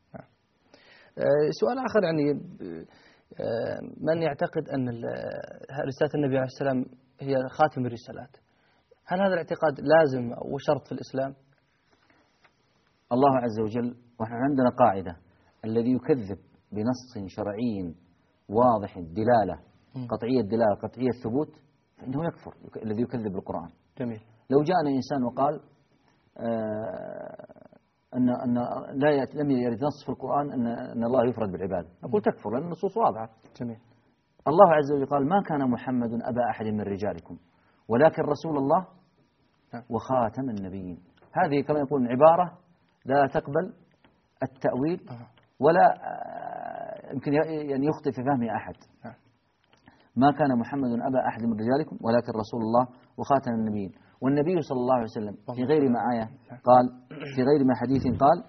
سؤال آخر، يعني من يعتقد أن رسالة النبي عليه السلام هي خاتم الرسالات، هل هذا الاعتقاد لازم وشرط في الإسلام؟ الله عز وجل، ونحن عندنا قاعدة: الذي يكذب بنص شرعي واضح الدلالة، قطعية الدلالة قطعية الثبوت، فإنه يكفر. الذي يكذب بالقرآن. جميل. لو جاءنا إنسان وقال أن لم يرد نص في القرآن أن الله يفرد بالعبادة، نقول تكفر لأن النصوص واضحة. جميل. الله عز وجل قال ما كان محمد أبا أحد من رجالكم ولكن رسول الله وخاتم النبيين. هذه كما يقول عبارة لا تقبل التأويل ولا يمكن يعني يخطئ في فهمها أحد. ما كان محمد أبا أحد من رجالكم ولكن رسول الله وخاتم النبيين. والنبي صلى الله عليه وسلم في غير ما آية قال، في غير ما حديث قال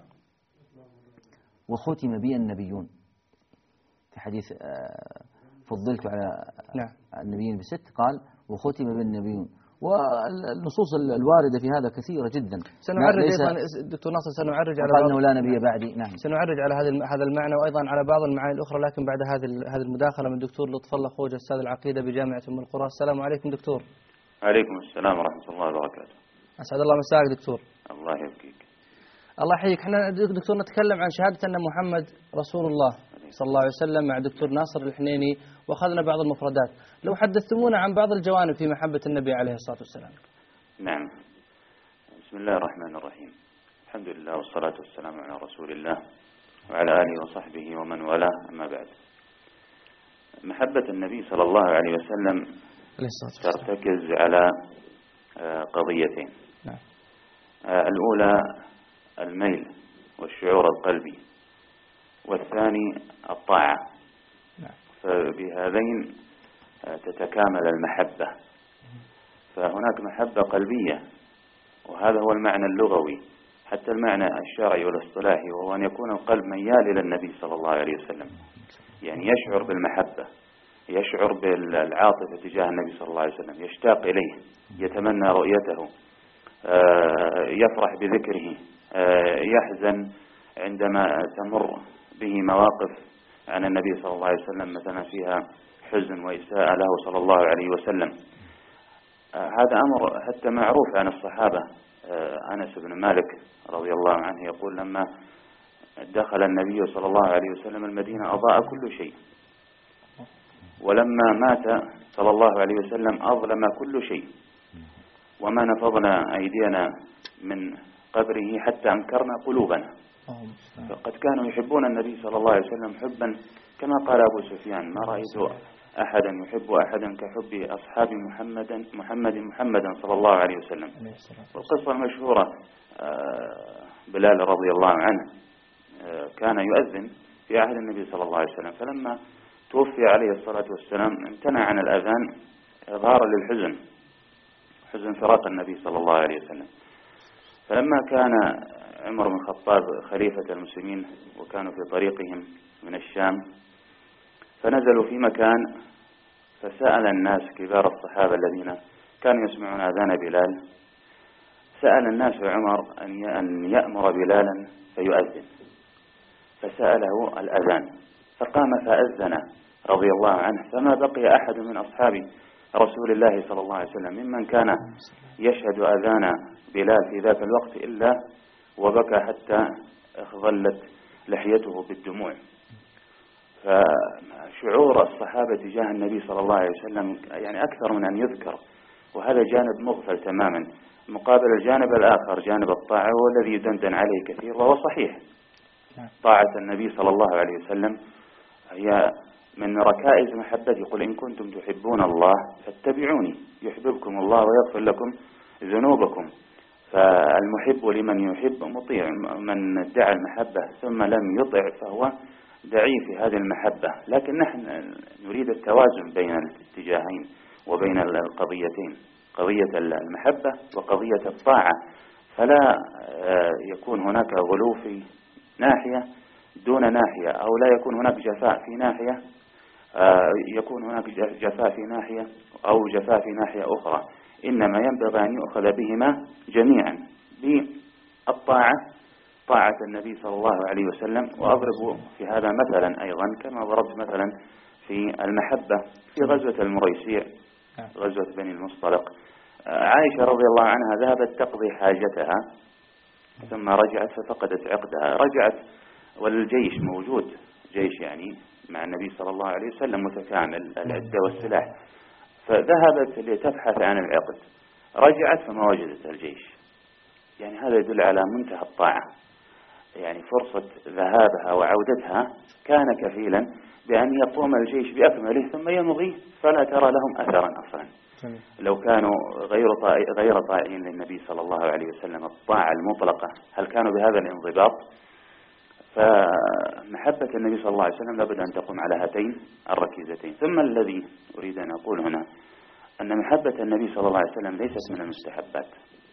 وختم بي النبيون، في حديث فضلت على النبيين ب6 قال وختم بالنبيون. والنصوص الواردة في هذا كثيرة جدا. سنعرج أيضا دكتور ناصر، سنعرج على بعض لا نبي بعدي. نعم. سنعرج على هذا المعنى وأيضا على بعض المعاني الأخرى، لكن بعد هذه المداخلة من الدكتور لطف الله خوجة أستاذ العقيدة بجامعة أم القرى. السلام عليكم دكتور. عليكم السلام ورحمة الله وبركاته. أسعد الله مساك دكتور. الله يبقيك. الله يحييك. احنا دكتور نتكلم عن شهادة أن محمد رسول الله صلى الله عليه وسلم مع دكتور ناصر الحنيني، وأخذنا بعض المفردات. لو حدثتمونا عن بعض الجوانب في محبة النبي عليه الصلاة والسلام. نعم. بسم الله الرحمن الرحيم. الحمد لله والصلاة والسلام على رسول الله وعلى آله وصحبه ومن والاه، أما بعد. محبة النبي صلى الله عليه وسلم ترتكز على قضيتين. نعم. الأولى الميل والشعور القلبي، والثاني الطاعة. نعم. فبهذين تتكامل المحبة. فهناك محبة قلبية، وهذا هو المعنى اللغوي، حتى المعنى الشرعي والاصطلاحي، وهو أن يكون القلب ميال إلى النبي صلى الله عليه وسلم، يعني يشعر بالمحبة، يشعر بالعاطفة تجاه النبي صلى الله عليه وسلم، يشتاق إليه، يتمنى رؤيته، يفرح بذكره، يحزن عندما تمر به مواقف عن النبي صلى الله عليه وسلم مثلا فيها حزن وإساءة له صلى الله عليه وسلم. هذا أمر حتى معروف عن الصحابة. أنس بن مالك رضي الله عنه يقول لما دخل النبي صلى الله عليه وسلم المدينة أضاء كل شيء، ولما مات صلى الله عليه وسلم أظلم كل شيء، وما نفضنا أيدينا من قبره حتى أنكرنا قلوبنا. فقد كانوا يحبون النبي صلى الله عليه وسلم حبا كما قال أبو سفيان ما رأيت أحدا يحب أحدا كحب أصحاب محمدا صلى الله عليه وسلم. والقصة المشهورة بلال رضي الله عنه كان يؤذن في عهد النبي صلى الله عليه وسلم، فلما توفي عليه الصلاة والسلام امتنع عن الأذان إظهارا للحزن، حزن فراق النبي صلى الله عليه وسلم. فلما كان عمر بن الخطاب خليفة المسلمين وكانوا في طريقهم من الشام، فنزلوا في مكان، فسأل الناس كبار الصحابة الذين كانوا يسمعون أذان بلال، سأل الناس عمر أن يأمر بلالا فيؤذن، فسأله الأذان، فقام فأذن رضي الله عنه، فما بقي أحد من أصحاب رسول الله صلى الله عليه وسلم ممن كان يشهد أذان بلال في ذاك الوقت إلا وبكى حتى ظلت لحيته بالدموع. فشعور الصحابة تجاه النبي صلى الله عليه وسلم يعني أكثر من أن يذكر، وهذا جانب مغفل تماما، مقابل الجانب الآخر جانب الطاعة، هو الذي يدندن عليه كثير وهو صحيح. طاعة النبي صلى الله عليه وسلم هي من ركائز محبته، قل إن كنتم تحبون الله فاتبعوني يحببكم الله ويغفر لكم ذنوبكم. فالمحب لمن يحب مطيع، من ادعى المحبة ثم لم يطع فهو ضعيف في هذه المحبة. لكن نحن نريد التوازن بين الاتجاهين وبين القضيتين، قضية المحبة وقضية الطاعة، فلا يكون هناك غلو في ناحية دون ناحية، أو لا يكون هناك جفاء في ناحية يكون هناك جفاء في ناحية أو جفاء في ناحية أخرى. إنما ينبغي أن يؤخذ بهما جميعا، بالطاعة، طاعة النبي صلى الله عليه وسلم. وأضرب في هذا مثلا أيضا كما ضربت مثلا في المحبة في غزوة المريسيع، غزوة بني المصطلق. عائشة رضي الله عنها ذهبت تقضي حاجتها ثم رجعت ففقدت عقدها، رجعت والجيش موجود، جيش يعني مع النبي صلى الله عليه وسلم متكامل العدة والسلاح، فذهبت لتبحث عن العقد، رجعت فما وجدت الجيش. يعني هذا يدل على منتهى الطاعة. يعني فرصة ذهابها وعودتها كان كفيلا بأن يقوم الجيش بأكمله ثم يمضي فلا ترى لهم أثرا أصلا. لو كانوا غير طائعين للنبي صلى الله عليه وسلم الطاعة المطلقة، هل كانوا بهذا الانضباط؟ فمحبة النبي صلى الله عليه وسلم لابد أن تقوم على هاتين الركيزتين. ثم الذي أريد أن أقول هنا أن محبة النبي صلى الله عليه وسلم ليست من المستحبات،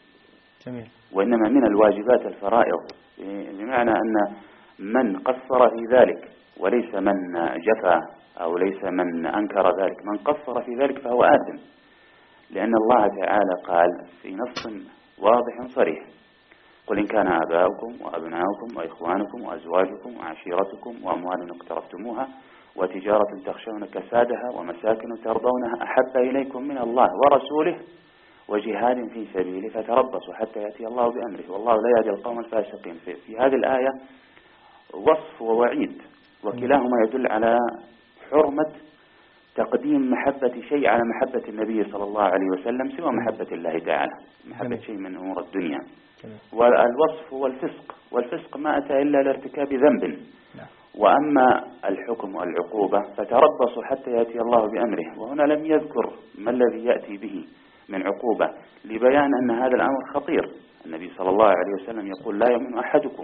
وإنما من الواجبات الفرائض، بمعنى أن من قصر في ذلك، وليس من جفا أو ليس من أنكر ذلك، من قصر في ذلك فهو آثم، لأن الله تعالى قال في نص واضح صريح: قل إن كان آباؤكم وأبناؤكم وإخوانكم وأزواجكم وعشيرتكم وأموال اقترفتموها وتجارة تخشون كسادها ومساكن ترضونها أحب إليكم من الله ورسوله وجهاد في سبيله فتربصوا حتى يأتي الله بأمره والله لا يهدي القوم الفاسقين. في هذه الآية وصف ووعيد، وكلاهما يدل على حرمة تقديم محبة شيء على محبة النبي صلى الله عليه وسلم سوى محبة الله تعالى، محبة شيء من أمور الدنيا. والوصف هو الفسق، والفسق ما أتى إلا لارتكاب ذنب. وأما الحكم والعقوبة فتربصوا حتى يأتي الله بأمره، وهنا لم يذكر ما الذي يأتي به من عقوبة لبيان أن هذا الأمر خطير. النبي صلى الله عليه وسلم يقول: لا يؤمن أحدكم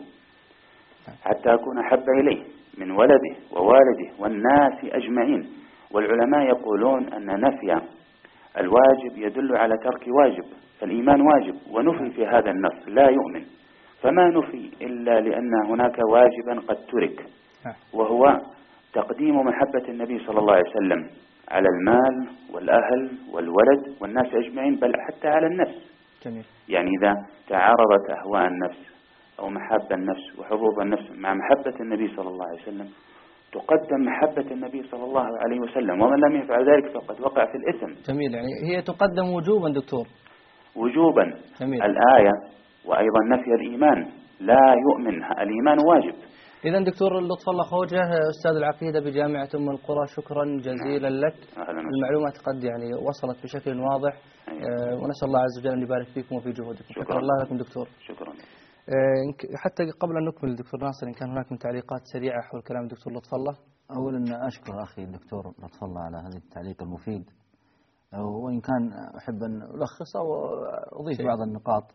حتى أكون أحب إليه من ولده ووالده والناس أجمعين. والعلماء يقولون أن نفي الواجب يدل على ترك واجب، فالإيمان واجب، ونفي في هذا النص لا يؤمن، فما نفي إلا لأن هناك واجبا قد ترك، وهو تقديم محبة النبي صلى الله عليه وسلم على المال والأهل والولد والناس أجمعين، بل حتى على النفس. يعني إذا تعارضت أهواء النفس أو محبة النفس وحظوظ النفس مع محبة النبي صلى الله عليه وسلم تقدم محبة النبي صلى الله عليه وسلم، ومن لم يفعل ذلك فقد وقع في الإثم. جميل، يعني هي تقدم وجوبا دكتور، وجوبا. جميل. الآية وأيضا نفي الإيمان، لا يؤمن، الإيمان واجب. إذا دكتور لطف الله خوجة، أستاذ العقيدة بجامعة أم القرى، شكرا جزيلا لك. المعلومات قد يعني وصلت بشكل واضح. ونسأل الله عز وجل أن يبارك فيكم وفي جهودكم. شكرا الله لكم دكتور. شكرا. حتى قبل أن نكمل دكتور ناصر، إن كان هناك من تعليقات سريعة حول كلام الدكتور لطف الله. أولا أشكر أخي الدكتور لطف الله على هذا التعليق المفيد، وإن كان أحب أن ألخص أو أضيف بعض النقاط.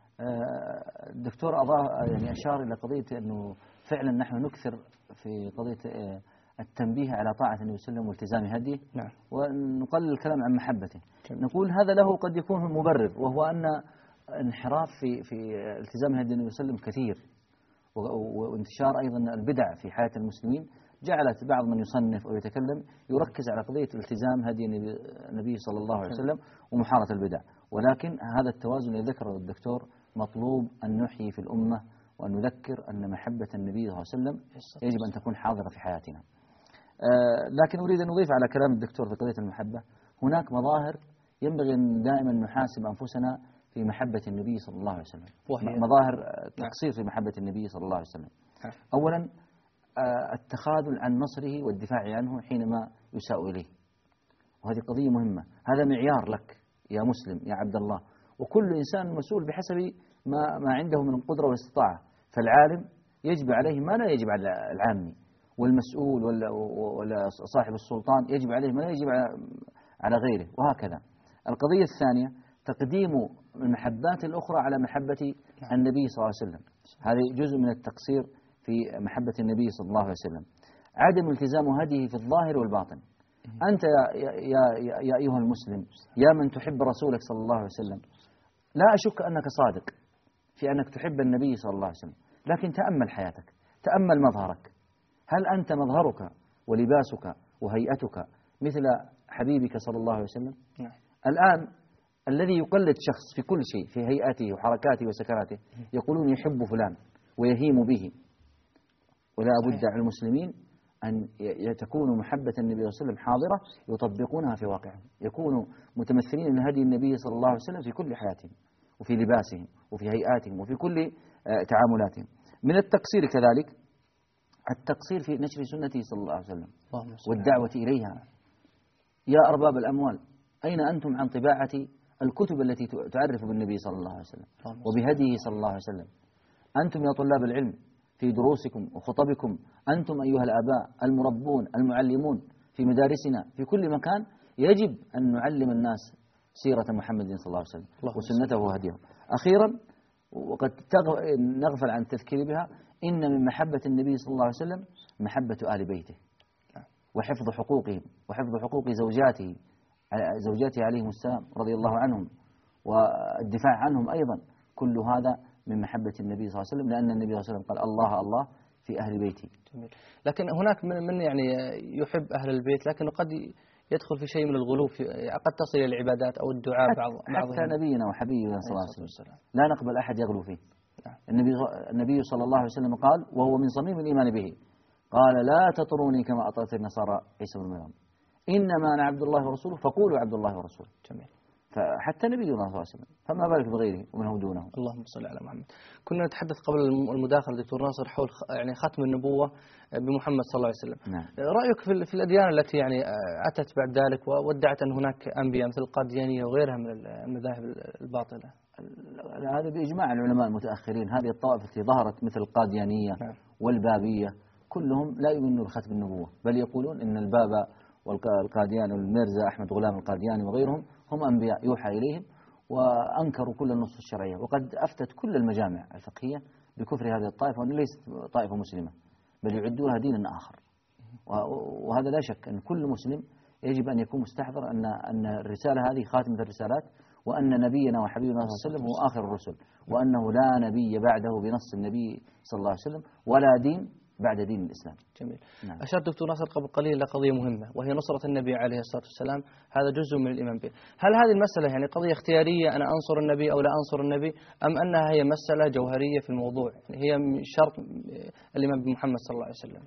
الدكتور يعني أشار إلى قضية أنه فعلا نحن نكثر في قضية التنبيه على طاعة النبي صلى الله عليه وسلم والتزام هديه، ونقلل الكلام عن محبته. نقول هذا له قد يكون مبرر، وهو أن انحراف في التزام هدي النبي صلى الله عليه وسلم كثير، وانتشار أيضا البدع في حياة المسلمين جعلت بعض من يصنف أو يتكلم يركز على قضية التزام هدي النبي صلى الله عليه وسلم ومحارة البدع. ولكن هذا التوازن الذي ذكره الدكتور مطلوب أن نحيي في الأمة، وأن نذكر أن محبة النبي صلى الله عليه وسلم يجب أن تكون حاضرة في حياتنا. لكن أريد أن أضيف على كلام الدكتور في قضية المحبة، هناك مظاهر ينبغي أن دائما نحاسب أنفسنا في محبة النبي صلى الله عليه وسلم، مظاهر تقصير في محبة النبي صلى الله عليه وسلم. أولا التخاذل عن نصره والدفاع عنه حينما يساء إليه، وهذه قضية مهمة. هذا معيار لك يا مسلم يا عبد الله، وكل إنسان مسؤول بحسب ما عنده من القدرة والاستطاعة. فالعالم يجب عليه ما لا يجب على العامي، والمسؤول ولا صاحب السلطان يجب عليه ما لا يجب على غيره، وهكذا. القضية الثانية تقديم المحبات الأخرى على محبة النبي صلى الله عليه وسلم، هذه جزء من التقصير في محبة النبي صلى الله عليه وسلم. عدم التزام هديه في الظاهر والباطن. أنت يا أيها المسلم يا من تحب رسولك صلى الله عليه وسلم، لا أشك أنك صادق في أنك تحب النبي صلى الله عليه وسلم، لكن تأمل حياتك، تأمل مظهرك. هل أنت مظهرك ولباسك وهيئتك مثل حبيبك صلى الله عليه وسلم؟ الآن الذي يقلد شخص في كل شيء، في هيئته وحركاته وسكناته، يقولون يحب فلان ويهيم به. ولا بد على المسلمين أن تكون محبة النبي صلى الله عليه وسلم حاضرة يطبقونها في واقعهم، يكونوا متمثلين من هدي النبي صلى الله عليه وسلم في كل حياتهم وفي لباسهم وفي هيئاتهم وفي كل تعاملاتهم. من التقصير كذلك التقصير في نشر سنته صلى الله عليه وسلم والدعوة إليها. يا أرباب الأموال، أين أنتم عن طباعة الكتب التي تعرف بالنبي صلى الله عليه وسلم وبهديه صلى الله عليه وسلم؟ أنتم يا طلاب العلم في دروسكم وخطبكم، أنتم أيها الآباء المربون المعلمون في مدارسنا في كل مكان، يجب أن نعلم الناس سيرة محمد صلى الله عليه وسلم وسنته وهديه. أخيرا، وقد نغفل عن التذكير بها، إن من محبة النبي صلى الله عليه وسلم محبة آل بيته وحفظ حقوقهم وحفظ حقوق زوجاته عليهم السلام رضي الله عنهم، والدفاع عنهم أيضا. كل هذا من محبة النبي صلى الله عليه وسلم، لأن النبي صلى الله عليه وسلم قال الله الله في أهل بيتي. جميل. لكن هناك من يعني يحب أهل البيت، لكنه قد يدخل في شيء من الغلو، قد تصل إلى العبادات أو الدعاء بعضهم. حتى نبينا وحبيبنا صلى الله عليه وسلم لا نقبل أحد يغلو فيه. النبي صلى الله عليه وسلم قال، وهو من صميم الإيمان به، قال لا تطروني كما أطرت النصارى عيسى بن مريم، إنما أنا عبد الله ورسوله فقولوا عبد الله ورسوله. جميل. فحتى نبينا صلى الله عليه وسلم، فما بالك بغيره ومن هو دونه. اللهم صل على محمد. كنا نتحدث قبل المداخلة دكتور ناصر حول يعني ختم النبوة بمحمد صلى الله عليه وسلم. نعم. رأيك في الأديان التي يعني أتت بعد ذلك وادعت أن هناك أنبياء مثل القاديانية وغيرها من المذاهب الباطلة؟ هذا بإجماع العلماء المتأخرين. هذه الطائفة التي ظهرت مثل القاديانية والبابية كلهم لا يؤمنون بختم النبوة، بل يقولون إن البابا والقاديان والميرزا أحمد غلام القادياني وغيرهم هم أنبياء يوحى إليهم، وأنكروا كل النصوص الشرعية. وقد أفتت كل المجامع الفقهية بكفر هذه الطائفة، وأن ليست طائفة مسلمة بل يعدونها دينا آخر. وهذا لا شك أن كل مسلم يجب أن يكون مستحضر أن الرسالة هذه خاتمة الرسالات، وأن نبينا وحبيبنا صلى الله عليه وسلم هو آخر الرسل، وأنه لا نبي بعده بنص النبي صلى الله عليه وسلم، ولا دين بعد دين الإسلام. جميل. نعم. أشار دكتور ناصر قبل قليل لقضية مهمة، وهي نصرة النبي عليه الصلاة والسلام. هذا جزء من الإيمان به. هل هذه المسألة يعني قضية اختيارية، أنا أنصر النبي أو لا أنصر النبي، أم أنها هي مسألة جوهرية في الموضوع، يعني هي شرط الإيمان بمحمد صلى الله عليه وسلم؟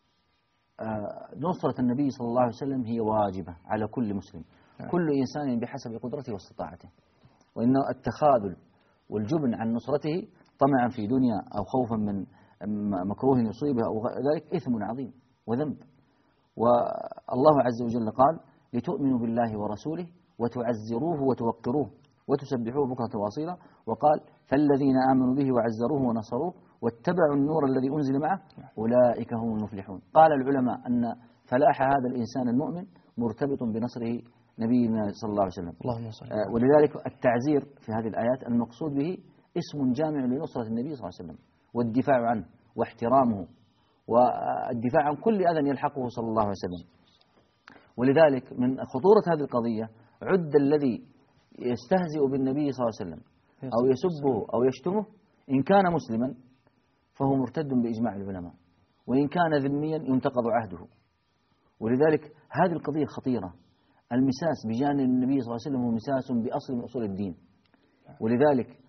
نصرة النبي صلى الله عليه وسلم هي واجبة على كل مسلم. نعم. كل إنسان بحسب قدرته واستطاعته، وإن التخاذل والجبن عن نصرته طمعا في دنيا أو خوفا من مكروه يصيبه أو ذلك إثم عظيم وذنب. والله عز وجل قال لتؤمنوا بالله ورسوله وتعزروه وتوقروه وتسبحوه بكرة وأصيلا، وقال فالذين آمنوا به وعزروه ونصروه واتبعوا النور الذي أنزل معه أولئك هم المفلحون. قال العلماء أن فلاح هذا الإنسان المؤمن مرتبط بنصره نبينا صلى الله عليه وسلم. ولذلك التعزير في هذه الآيات المقصود به اسم جامع لنصرة النبي صلى الله عليه وسلم، والدفاع عنه واحترامه والدفاع عن كل أذى يلحقه صلى الله عليه وسلم. ولذلك من خطورة هذه القضية عد الذي يستهزئ بالنبي صلى الله عليه وسلم أو يسبه أو يشتمه، إن كان مسلما فهو مرتد بإجماع العلماء، وإن كان ذميا ينتقض عهده. ولذلك هذه القضية خطيرة. المساس بجانب النبي صلى الله عليه وسلم هو مساس بأصل من أصول الدين. ولذلك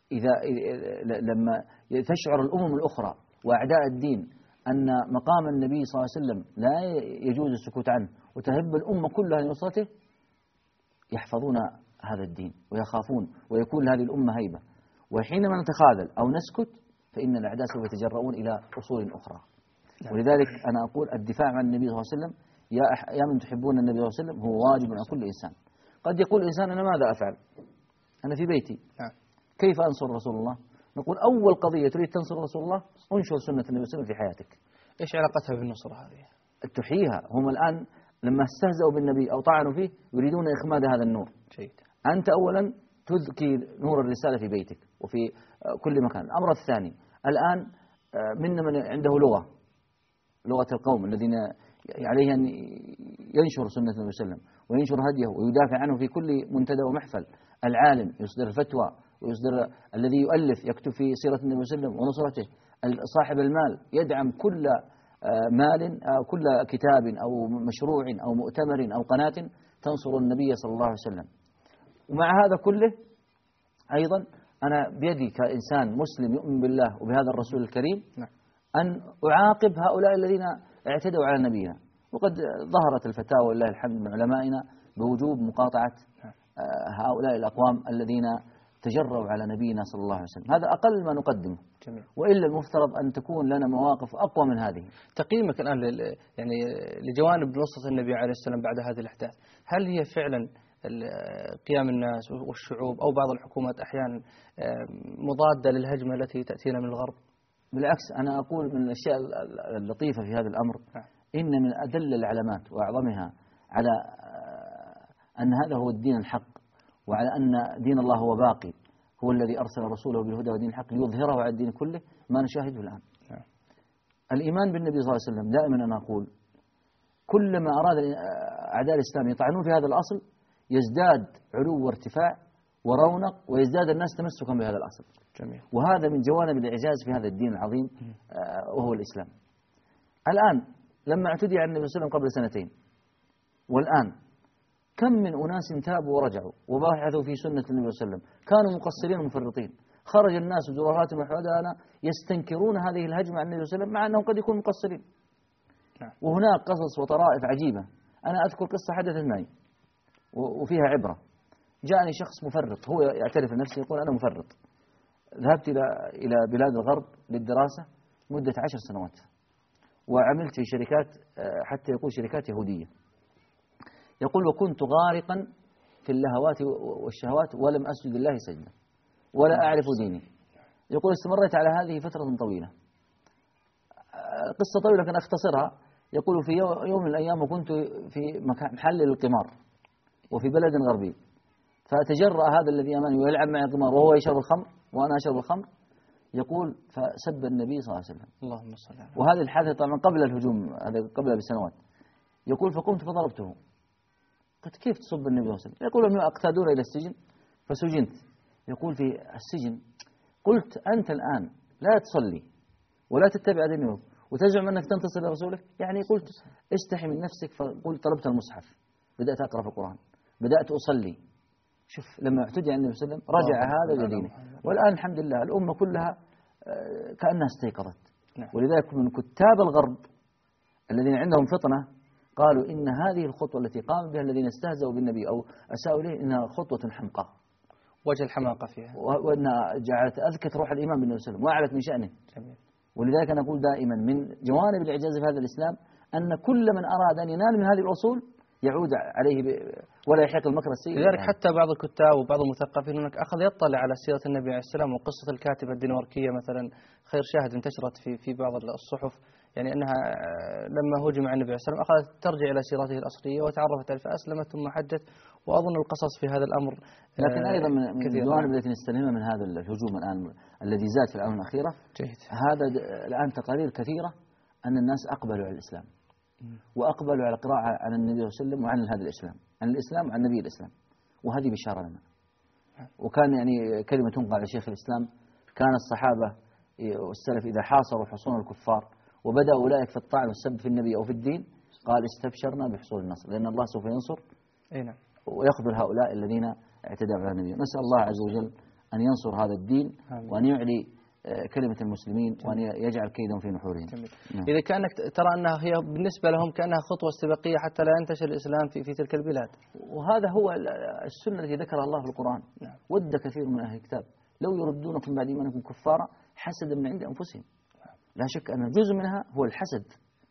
لما تشعر الأمم الأخرى وأعداء الدين أن مقام النبي صلى الله عليه وسلم لا يجوز السكوت عنه وتهب الأمة كلها لنصرته، يحفظون هذا الدين ويخافون ويكون لهذه الأمة هيبة. وحينما نتخاذل أو نسكت فإن الأعداء سوف يتجرؤون إلى أصول أخرى. ولذلك أنا أقول الدفاع عن النبي صلى الله عليه وسلم يا من تحبون النبي صلى الله عليه وسلم هو واجب على كل إنسان. قد يقول الإنسان أنا ماذا أفعل؟ أنا في بيتي كيف أنصر رسول الله؟ نقول أول قضية تريد تنصر رسول الله انشر سنة النبي صلى الله عليه وسلم في حياتك. إيش علاقتها بالنصرة هذه؟ تحييها. هم الآن لما استهزأوا بالنبي أو طعنوا فيه يريدون إخماد هذا النور. جيد. أنت أولا تذكي نور الرسالة في بيتك وفي كل مكان. الأمر الثاني الآن منا من عنده لغة القوم الذين عليه أن ينشر سنة النبي صلى الله عليه وسلم وينشر هديه ويدافع عنه في كل منتدى ومحفل. العالم يصدر الفتوى ويصدر الذي يؤلف يكتب في سيرة النبي صلى الله عليه وسلم ونصرته. صاحب المال يدعم كل مال أو كل كتاب أو مشروع أو مؤتمر أو قناة تنصر النبي صلى الله عليه وسلم. ومع هذا كله أيضا أنا بيدي كإنسان مسلم يؤمن بالله وبهذا الرسول الكريم أن أعاقب هؤلاء الذين اعتدوا على نبينا. وقد ظهرت الفتاوى ولله الحمد من علمائنا بوجوب مقاطعة هؤلاء الأقوام الذين تجرؤوا على نبينا صلى الله عليه وسلم. هذا أقل ما نقدمه. جميل. وإلا المفترض أن تكون لنا مواقف أقوى من هذه. تقييمك الآن يعني لجوانب نصرة النبي عليه السلام بعد هذه الأحداث، هل هي فعلا قيام الناس والشعوب أو بعض الحكومات أحيانا مضادة للهجمة التي تأتينا من الغرب؟ بالعكس أنا أقول من الأشياء اللطيفة في هذا الأمر إن من أدل العلامات وأعظمها على أن هذا هو الدين الحق، وعلى أن دين الله هو باقي، هو الذي أرسل رسوله بالهدى ودين الحق ليظهره على الدين كله، ما نشاهده الآن. الإيمان بالنبي صلى الله عليه وسلم دائما أنا أقول كلما أراد أعداء الإسلام يطعنون في هذا الأصل يزداد علو وارتفاع ورونق، ويزداد الناس تمسكا بهذا الأصل. جميل. وهذا من جوانب الإعجاز في هذا الدين العظيم وهو الإسلام. الآن لما اعتدي على النبي صلى الله عليه وسلم قبل سنتين، والآن كم من أناس تابوا ورجعوا وبحثوا في سنة النبي صلى الله عليه وسلم، كانوا مقصرين ومفرطين، خرج الناس بجرارات وحدانا يستنكرون هذه الهجمة على النبي صلى الله عليه وسلم مع أنهم قد يكونوا مقصرين. وهناك قصص وطرائف عجيبة. أنا أذكر قصة حدثت معي وفيها عبرة. جاءني شخص مفرط، هو يعترف لنفسه يقول أنا مفرط، ذهبت إلى بلاد الغرب للدراسة مدة 10 سنوات، وعملت في شركات حتى يقول شركات يهودية. يقول وكنت غارقا في اللهوات والشهوات ولم أسجد الله سجدا ولا أعرف ديني. يقول استمريت على هذه فترة طويلة. قصة طويلة لكن أختصرها. يقول في يوم من الأيام وكنت في محل للقمار وفي بلد غربي، فتجرأ هذا الذي أمامي ويلعب معي القمار وهو يشرب الخمر وأنا أشرب الخمر. يقول فسب النبي صلى الله عليه وسلم. اللهم صل على. وهذه الحادثة طبعا قبل الهجوم، هذا قبل بسنوات. يقول فقمت فضربته. قلت كيف تصب النبي صلى الله عليه وسلم؟ يقول أنه أقتادون إلى السجن فسجنت. يقول في السجن قلت أنت الآن لا تصلي ولا تتبع دينه وتزعم أنك تنتصر لرسولك؟ يعني قلت استحي من نفسك. فقلت طلبت المصحف، بدأت أقرأ في القرآن، بدأت أصلي. شوف لما اعتدي على النبي صلى الله عليه وسلم رجع هذا لدينه. والآن الحمد لله الأمة كلها كأنها استيقظت. ولذلك من كتاب الغرب الذين عندهم فطنة قالوا إن هذه الخطوة التي قام بها الذين استهزأوا بالنبي أو أساءوا إليه إنها خطوة حمقاء، وجه الحماقة فيها، وأنها جعلت أذكت روح الإيمان بالنبي صلى الله عليه وسلم وأعلت من شأنه. جميل. ولذلك أنا أقول دائما من جوانب الإعجاز في هذا الإسلام أن كل من أراد أن ينال من هذه الأصول يعود عليه ولا يحيق المكر السيء. لذلك حتى بعض الكتاب وبعض المثقفين هناك أخذ يطلع على سيرة النبي عليه السلام، وقصة الكاتبة الدنماركية مثلا خير شاهد انتشرت في بعض الصحف، يعني أنها لما هجم على النبي عليه السلام أخذت ترجع إلى سيرته الأصلية وتعرفت عليه فأسلمت ثم حجت. وأظن القصص في هذا الأمر لكن أيضا من الجوانب التي نستلمها من هذا الهجوم الآن الذي زاد في الآونة الأخيرة جيد. هذا الآن تقارير كثيرة أن الناس أقبلوا على الإسلام وأقبلوا على القراءة عن النبي صلى الله عليه وسلم وعن هذا الإسلام، عن الإسلام وعن نبي الإسلام، وهذه بشارة لنا. وكان يعني كلمة تنقل على شيخ الإسلام، كان الصحابة والسلف إذا حاصروا حصون الكفار وبدأ أولئك في الطعن والسب في النبي أو في الدين قال استبشرنا بحصول النصر، لأن الله سوف ينصر ويخذل هؤلاء الذين اعتدوا على النبي. نسأل الله عز وجل أن ينصر هذا الدين وأن يعلي كلمة المسلمين وأن يجعل كيدهم في نحورهم. نعم. إذا كأنك ترى أنها هي بالنسبة لهم كأنها خطوة استباقية حتى لا ينتشر الإسلام في تلك البلاد. وهذا هو السنة التي ذكرها الله في القرآن. نعم. ود كثير من أهل الكتاب لو يردونكم بعد إيمانكم كفارا حسدا من عند أنفسهم. لا شك أن جزء منها هو الحسد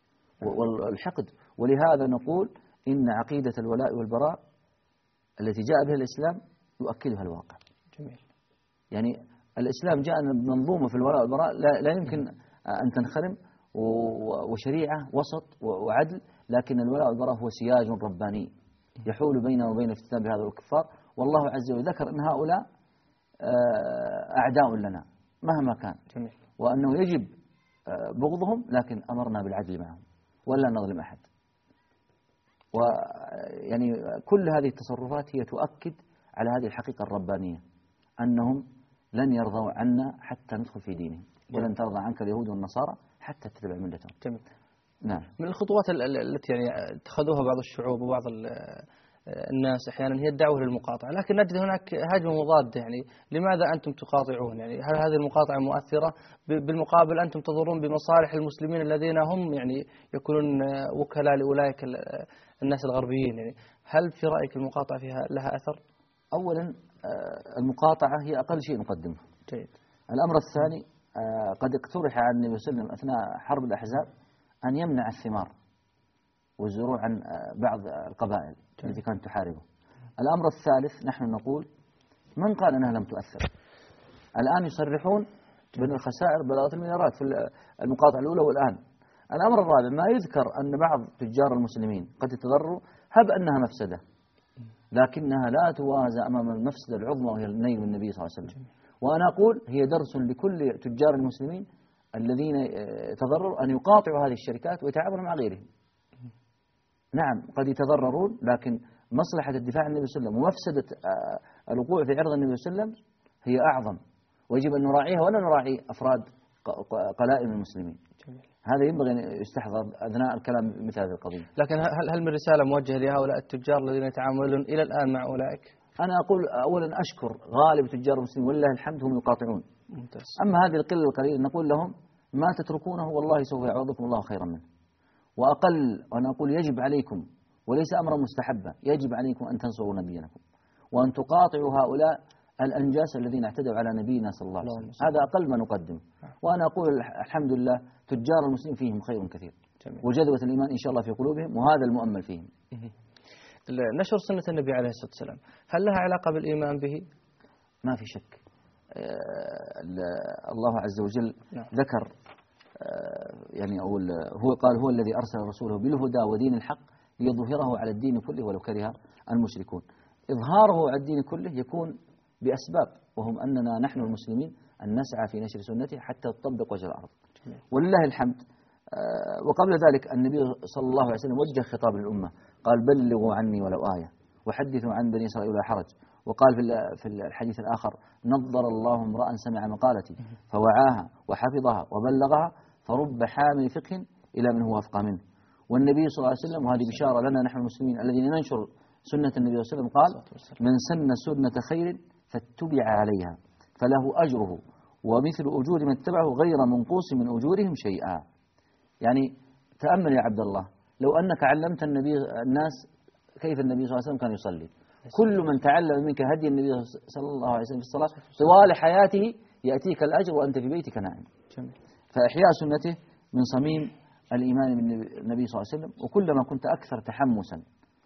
والحقد. ولهذا نقول إن عقيدة الولاء والبراء التي جاء بها الإسلام يؤكدها الواقع. جميل. يعني الإسلام جاء منظومة في الولاء والبراء لا يمكن أن تنخرم، وشريعة وسط وعدل، لكن الولاء والبراء هو سياج رباني يحول بيننا وبين افتتان بهذا الكفار. والله عز وجل ذكر أن هؤلاء أعداء لنا مهما كان. جميل. وأنه يجب بغضهم، لكن أمرنا بالعدل معهم ولا نظلم أحد. ويعني كل هذه التصرفات هي تؤكد على هذه الحقيقة الربانية، أنهم لن يرضوا عنا حتى ندخل في دينهم، ولن ترضى عنك اليهود والنصارى حتى تتبع ملتهم. جميل. نعم. من الخطوات التي يعني اتخذوها بعض الشعوب وبعض الناس أحيانا هي الدعوة للمقاطعة، لكن نجد هناك هجمة مضادة. يعني لماذا أنتم تقاطعون؟ يعني هل هذه المقاطعة مؤثرة؟ بالمقابل أنتم تضرون بمصالح المسلمين الذين هم يعني يكونون وكلاء لأولئك الناس الغربيين. يعني هل في رأيك المقاطعة فيها لها أثر؟ أولا المقاطعة هي أقل شيء نقدمه. جيد. الأمر الثاني قد اقترح عن النبي صلى الله عليه وسلم أثناء حرب الأحزاب أن يمنع الثمار والزروع عن بعض القبائل التي كانت تحاربه. الأمر الثالث نحن نقول من قال أنها لم تؤثر؟ الآن يصرحون بأن الخسائر بلغت المليارات في المقاطعة الأولى والآن. الأمر الرابع ما يذكر أن بعض تجار المسلمين قد يتضرروا، هب أنها مفسدة لكنها لا توازى أمام المفسدة العظمى وهي النيل من النبي صلى الله عليه وسلم. وأنا أقول هي درس لكل تجار المسلمين الذين تضرروا أن يقاطعوا هذه الشركات ويتعاملوا مع غيرهم. نعم قد يتضررون، لكن مصلحة الدفاع عن النبي صلى الله عليه وسلم ومفسدة الوقوع في عرض النبي صلى الله عليه وسلم هي أعظم، ويجب أن نراعيها ولا نراعي أفراد قلائل من المسلمين. هذا ينبغي أن يستحضر أثناء الكلام مثل هذه القضية. لكن هل من رسالة موجهة لهؤلاء التجار الذين يتعاملون إلى الآن مع أولئك؟ أنا أقول أولا أشكر غالب تجار المسلمين ولله الحمد هم يقاطعون. ممتاز. أما هذه القلة القليلة نقول لهم ما تتركونه والله سوف يعوضكم الله خيرا منه. وأقل وأنا أقول يجب عليكم وليس أمرا مستحبا، يجب عليكم أن تنصروا نبيكم وأن تقاطعوا هؤلاء الأنجاس الذين اعتدوا على نبينا صلى الله عليه وسلم. هذا أقل ما نقدم. وأنا أقول الحمد لله تجار المسلمين فيهم خير كثير، وجذوة الإيمان إن شاء الله في قلوبهم، وهذا المؤمل فيهم. نشر سنة النبي عليه الصلاة والسلام هل لها علاقة بالإيمان به؟ ما في شك. الله عز وجل ذكر يعني أقول هو قال هو الذي أرسل رسوله بالهدى ودين الحق ليظهره على الدين كله ولو كره المشركون. إظهاره على الدين كله يكون بأسباب، وهم أننا نحن المسلمين أن نسعى في نشر سنته حتى تطبق وجه الأرض. ولله الحمد. وقبل ذلك النبي صلى الله عليه وسلم وجه خطاب للأمة، قال بلغوا عني ولو آية وحدثوا عن بني إسرائيل ولا حرج. وقال في الحديث الآخر نظر الله امرأ سمع مقالتي فوعاها وحفظها وبلغها فرب حامل فقه إلى من هو أفقه منه. والنبي صلى الله عليه وسلم، وهذه بشارة لنا نحن المسلمين الذين ننشر سنة النبي صلى الله عليه وسلم، قال من سن سنة خير فاتبع عليها فله أجره ومثل أجور من اتبعه غير منقوص من أجورهم شيئا. يعني تأمل يا عبد الله، لو أنك علمت الناس كيف النبي صلى الله عليه وسلم كان يصلي، كل من تعلم منك هدي النبي صلى الله عليه وسلم في الصلاة طوال حياته يأتيك الأجر وأنت في بيتك نائم. فإحياء سنته من صميم الإيمان بالنبي صلى الله عليه وسلم. وكلما كنت أكثر تحمسا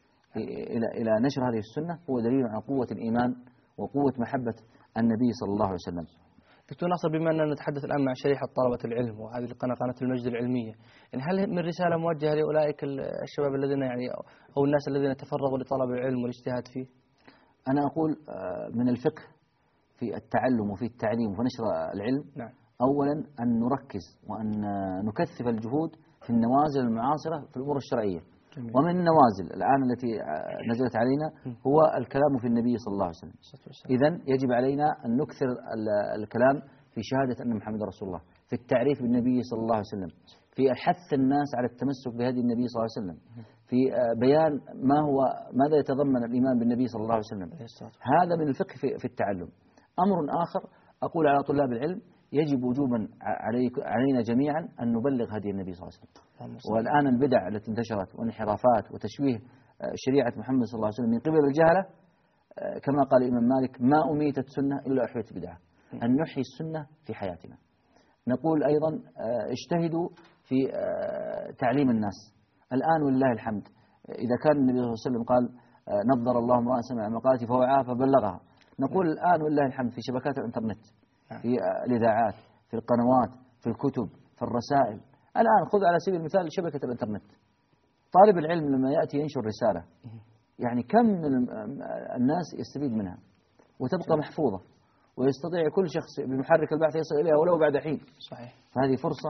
إلى نشر هذه السنة هو دليل على قوة الإيمان وقوة محبة النبي صلى الله عليه وسلم. دكتور ناصر، بما أننا نتحدث الآن مع شريحة طلبة العلم وهذه القناة قناة المجد العلمية، يعني هل من رسالة موجهة لأولئك الشباب الذين يعني أو الناس الذين تفرغوا لطلب العلم والاجتهاد فيه؟ أنا أقول من الفقه في التعلم وفي التعليم وفي نشر العلم، نعم، أولا أن نركز وأن نكثف الجهود في النوازل المعاصرة في الأمور الشرعية. جميل. ومن النوازل الآن التي نزلت علينا هو الكلام في النبي صلى الله عليه وسلم. إذن يجب علينا أن نكثر الكلام في شهادة أن محمد رسول الله، في التعريف بالنبي صلى الله عليه وسلم، في حث الناس على التمسك بهدي النبي صلى الله عليه وسلم، في بيان ماذا يتضمن الإيمان بالنبي صلى الله عليه وسلم. هذا من الفقه في التعلم. أمر آخر أقول على طلاب العلم، يجب وجوبا علينا جميعا أن نبلغ هدي النبي صلى الله عليه وسلم. والآن البدع التي انتشرت والانحرافات وتشويه شريعة محمد صلى الله عليه وسلم من قبل الجهلة، كما قال الإمام مالك ما أميتت سنة إلا أحيت بدعة. أن نحيي السنة في حياتنا. نقول أيضا اجتهدوا في تعليم الناس. الآن ولله الحمد، إذا كان النبي صلى الله عليه وسلم قال نظر الله امرأ سمع مقالتي فوعاها فبلغها، نقول الآن ولله الحمد في شبكات الإنترنت، في الإذاعات، في القنوات، في الكتب، في الرسائل. الآن خذ على سبيل المثال شبكة الإنترنت، طالب العلم لما يأتي ينشر رسالة يعني كم من الناس يستفيد منها وتبقى محفوظة، ويستطيع كل شخص بمحرك البحث يصل إليها ولو بعد حين. صحيح. فهذه فرصة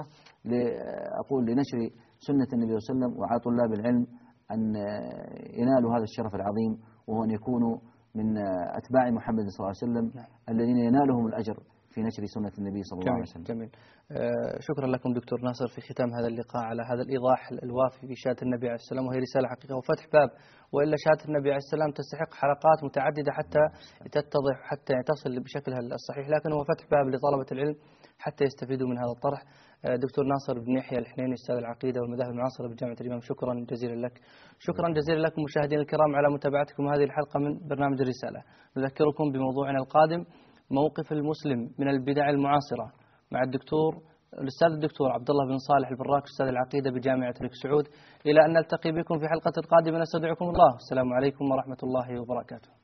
أقول لنشر سنة النبي صلى الله عليه وسلم، وعلى طلاب العلم أن ينالوا هذا الشرف العظيم، وهو أن يكونوا من أتباع محمد صلى الله عليه وسلم الذين ينالهم الأجر في نشر سنة النبي صلى الله عليه وسلم. جميل. شكرا لكم دكتور ناصر في ختام هذا اللقاء على هذا الإيضاح الوافي في شهادة النبي عليه السلام، وهي رسالة حقيقة وفتح باب، وإلا شهادة النبي عليه السلام تستحق حلقات متعددة حتى تتضح حتى تصل بشكلها الصحيح، لكن هو فتح باب لطلبة العلم حتى يستفيدوا من هذا الطرح. دكتور ناصر بن يحيى الحنيني أستاذ العقيدة والمذاهب المعاصرة بجامعة الإمام، شكرا جزيلا لك. شكرا جزيلا لكم مشاهدينا الكرام على متابعتكم هذه الحلقة من برنامج الرسالة. نذكركم بموضوعنا القادم، موقف المسلم من البدع المعاصرة، مع الأستاذ الدكتور عبد الله بن صالح البراك أستاذ العقيدة بجامعة الملك سعود. إلى أن نلتقي بكم في حلقة قادمة نستودعكم الله. السلام عليكم ورحمة الله وبركاته.